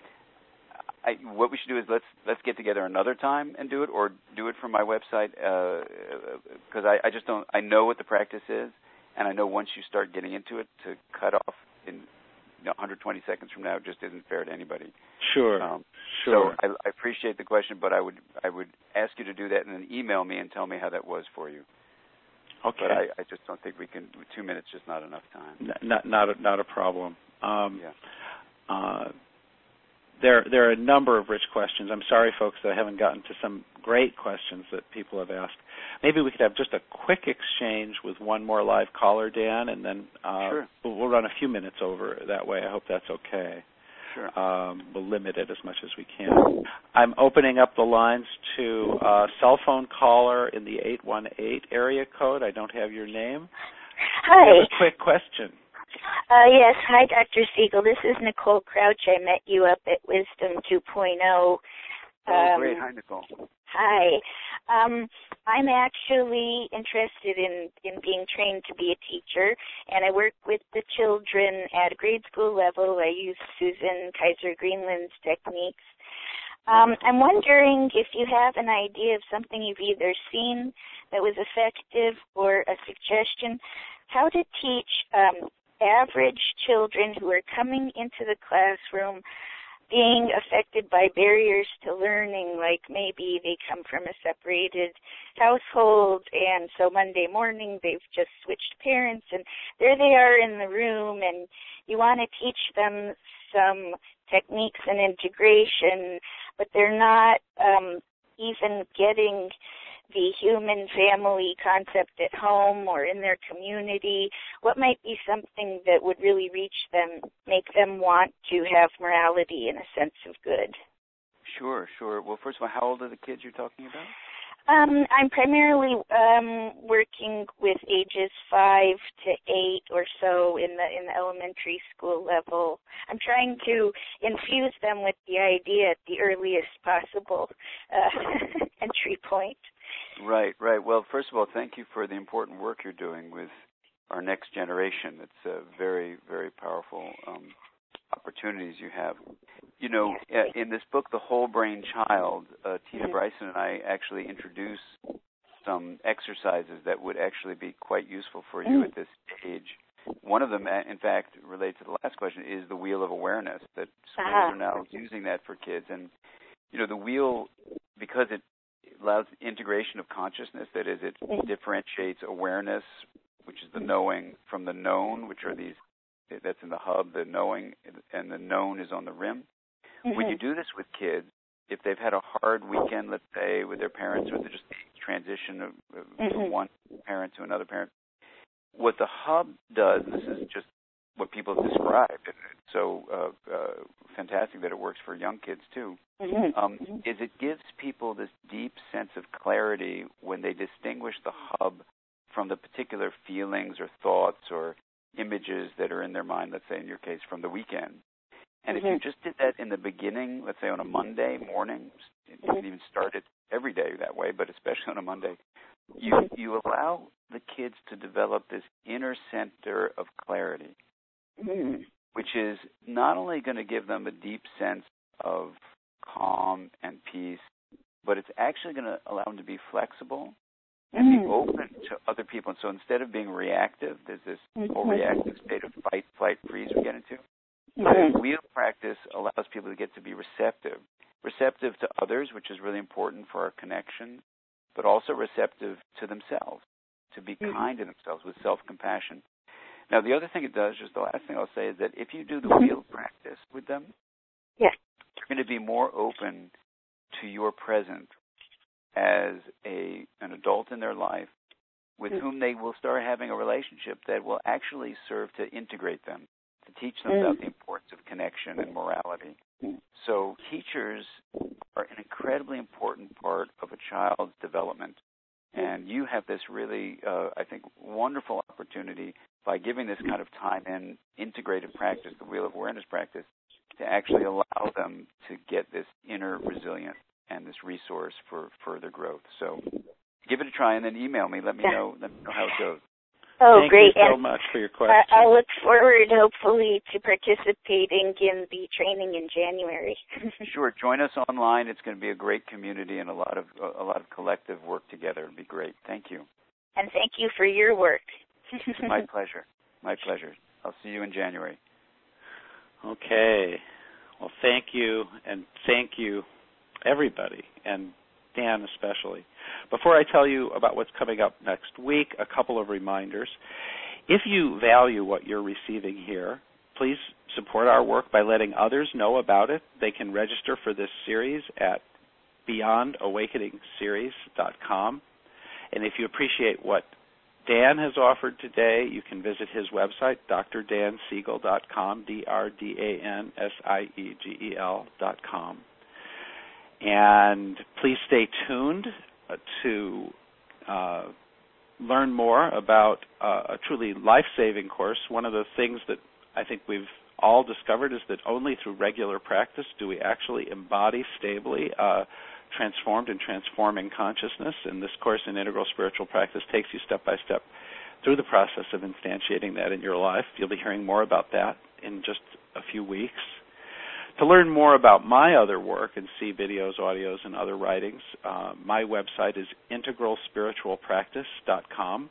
I, what we should do is let's let's get together another time and do it, or do it from my website, because uh, I, I just don't. I know what the practice is, and I know once you start getting into it, to cut off in you know, one hundred twenty seconds from now just isn't fair to anybody. Sure, um, sure. So I, I appreciate the question, but I would I would ask you to do that and then email me and tell me how that was for you. Okay. But I, I just don't think we can. Two minutes is just not enough time. N- not not a, not a problem. Um, yeah. Uh, There, there are a number of rich questions. I'm sorry, folks, that I haven't gotten to some great questions that people have asked. Maybe we could have just a quick exchange with one more live caller, Dan, and then uh, sure. we'll, we'll run a few minutes over that way. I hope that's okay. Sure. Um, we'll limit it as much as we can. I'm opening up the lines to a cell phone caller in the eight one eight area code. I don't have your name. Hi. I have a quick question. Uh, yes, hi, Doctor Siegel. This is Nicole Crouch. I met you up at Wisdom two point oh. Um, oh, great. Hi, Nicole. Hi. Um, I'm actually interested in, in being trained to be a teacher, and I work with the children at a grade school level. I use Susan Kaiser Greenland's techniques. Um, I'm wondering if you have an idea of something you've either seen that was effective or a suggestion, how to teach um, average children who are coming into the classroom being affected by barriers to learning, like maybe they come from a separated household, and so Monday morning they've just switched parents, and there they are in the room, and you want to teach them some techniques and integration, but they're not um, even getting the human family concept at home or in their community? What might be something that would really reach them, make them want to have morality and a sense of good? Sure, sure. Well, first of all, how old are the kids you're talking about? Um, I'm primarily um, working with ages five to eight or so in the in the elementary school level. I'm trying to infuse them with the idea at the earliest possible uh, entry point. Right, right. Well, first of all, thank you for the important work you're doing with our next generation. It's a very, very powerful um, opportunities you have. You know, in this book, The Whole Brain Child, uh, Tina Bryson and I actually introduce some exercises that would actually be quite useful for you at this stage. One of them, in fact, related to the last question, is the Wheel of Awareness, that schools uh-huh. are now using that for kids. And, you know, the wheel, because it allows integration of consciousness, that is, it differentiates awareness, which is the knowing, from the known, which are these, that's in the hub, the knowing, and the known is on the rim. Mm-hmm. When you do this with kids, if they've had a hard weekend, let's say, with their parents, or they're just transition of, mm-hmm. from one parent to another parent, what the hub does, and this is just what people have described, and it's so uh, uh, fantastic that it works for young kids too, mm-hmm. um, is it gives people this deep sense of clarity when they distinguish the hub from the particular feelings or thoughts or images that are in their mind, let's say in your case, from the weekend. And mm-hmm. if you just did that in the beginning, let's say on a Monday morning, you can even start it every day that way, but especially on a Monday, you you allow the kids to develop this inner center of clarity, mm-hmm. which is not only going to give them a deep sense of calm and peace, but it's actually going to allow them to be flexible and mm-hmm. be open to other people. And so instead of being reactive, there's this mm-hmm. whole reactive state of fight, flight, freeze we get into. Mm-hmm. Wheel practice allows people to get to be receptive, receptive to others, which is really important for our connection, but also receptive to themselves, to be mm-hmm. kind to themselves with self-compassion. Now, the other thing it does, just the last thing I'll say, is that if you do the mm-hmm. wheel practice with them, yeah. you're going to be more open to your present as a an adult in their life with mm-hmm. whom they will start having a relationship that will actually serve to integrate them, to teach them mm-hmm. about the importance of connection and morality. Mm-hmm. So teachers are an incredibly important part of a child's development. Mm-hmm. And you have this really, uh, I think, wonderful opportunity by giving this kind of time in integrated practice, the Wheel of Awareness practice, to actually allow them to get this inner resilience and this resource for further growth. So give it a try and then email me. Let me know, let me know how it goes. Oh, Thank great. you so and much for your question. I, I look forward, hopefully, to participating in the training in January. Sure. Join us online. It's going to be a great community and a lot of a lot of collective work together. It'll be great. Thank you. And thank you for your work. My pleasure. My pleasure. I'll see you in January. Okay. Well, thank you, and thank you, everybody, and Dan especially. Before I tell you about what's coming up next week, a couple of reminders. If you value what you're receiving here, please support our work by letting others know about it. They can register for this series at beyond awakening series dot com. And if you appreciate what Dan has offered today, you can visit his website, d r dan siegel dot com, D R D A N S I E G E L dot com. And please stay tuned to uh, learn more about uh, a truly life-saving course. One of the things that I think we've all discovered is that only through regular practice do we actually embody stably uh, transformed and transforming consciousness. And this course in Integral Spiritual Practice takes you step by step through the process of instantiating that in your life. You'll be hearing more about that in just a few weeks. To learn more about my other work and see videos, audios, and other writings, uh, my website is integral spiritual practice dot com.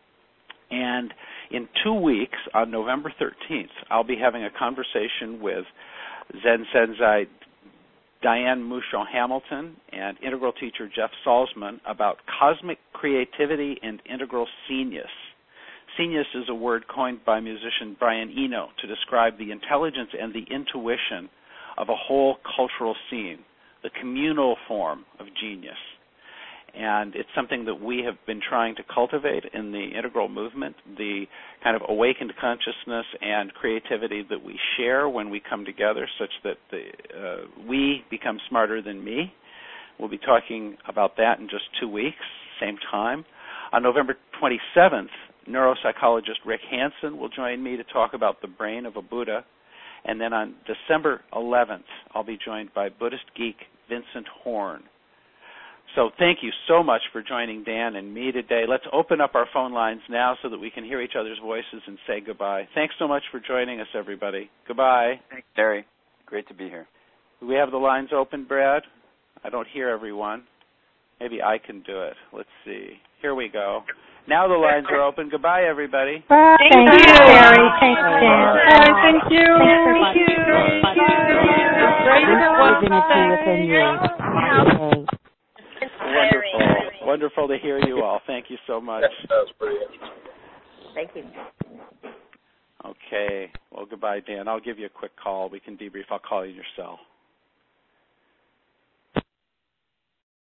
And in two weeks, on November thirteenth, I'll be having a conversation with Zen Sensei Diane Musho-Hamilton and integral teacher Jeff Salzman about cosmic creativity and integral scenius. Scenius is a word coined by musician Brian Eno to describe the intelligence and the intuition of a whole cultural scene, the communal form of genius. And it's something that we have been trying to cultivate in the integral movement, the kind of awakened consciousness and creativity that we share when we come together, such that the, uh, we become smarter than me. We'll be talking about that in just two weeks, same time. On November twenty-seventh, neuropsychologist Rick Hansen will join me to talk about the brain of a Buddha. And then on December eleventh, I'll be joined by Buddhist geek Vincent Horn. So thank you so much for joining Dan and me today. Let's open up our phone lines now so that we can hear each other's voices and say goodbye. Thanks so much for joining us, everybody. Goodbye. Thanks, Terry. Great to be here. Do we have the lines open, Brad? I don't hear everyone. Maybe I can do it. Let's see. Here we go. Now the lines are open. Goodbye, everybody. Bye. Thank, thank you, Terry. Thanks, Dan. Uh, thank you. Thank you. Thank you. Great Divinity within you. Okay. Wonderful. Wonderful to hear you all. Thank you so much. That was pretty interesting. Thank you. Okay. Well, goodbye, Dan. I'll give you a quick call. We can debrief. I'll call you in your cell.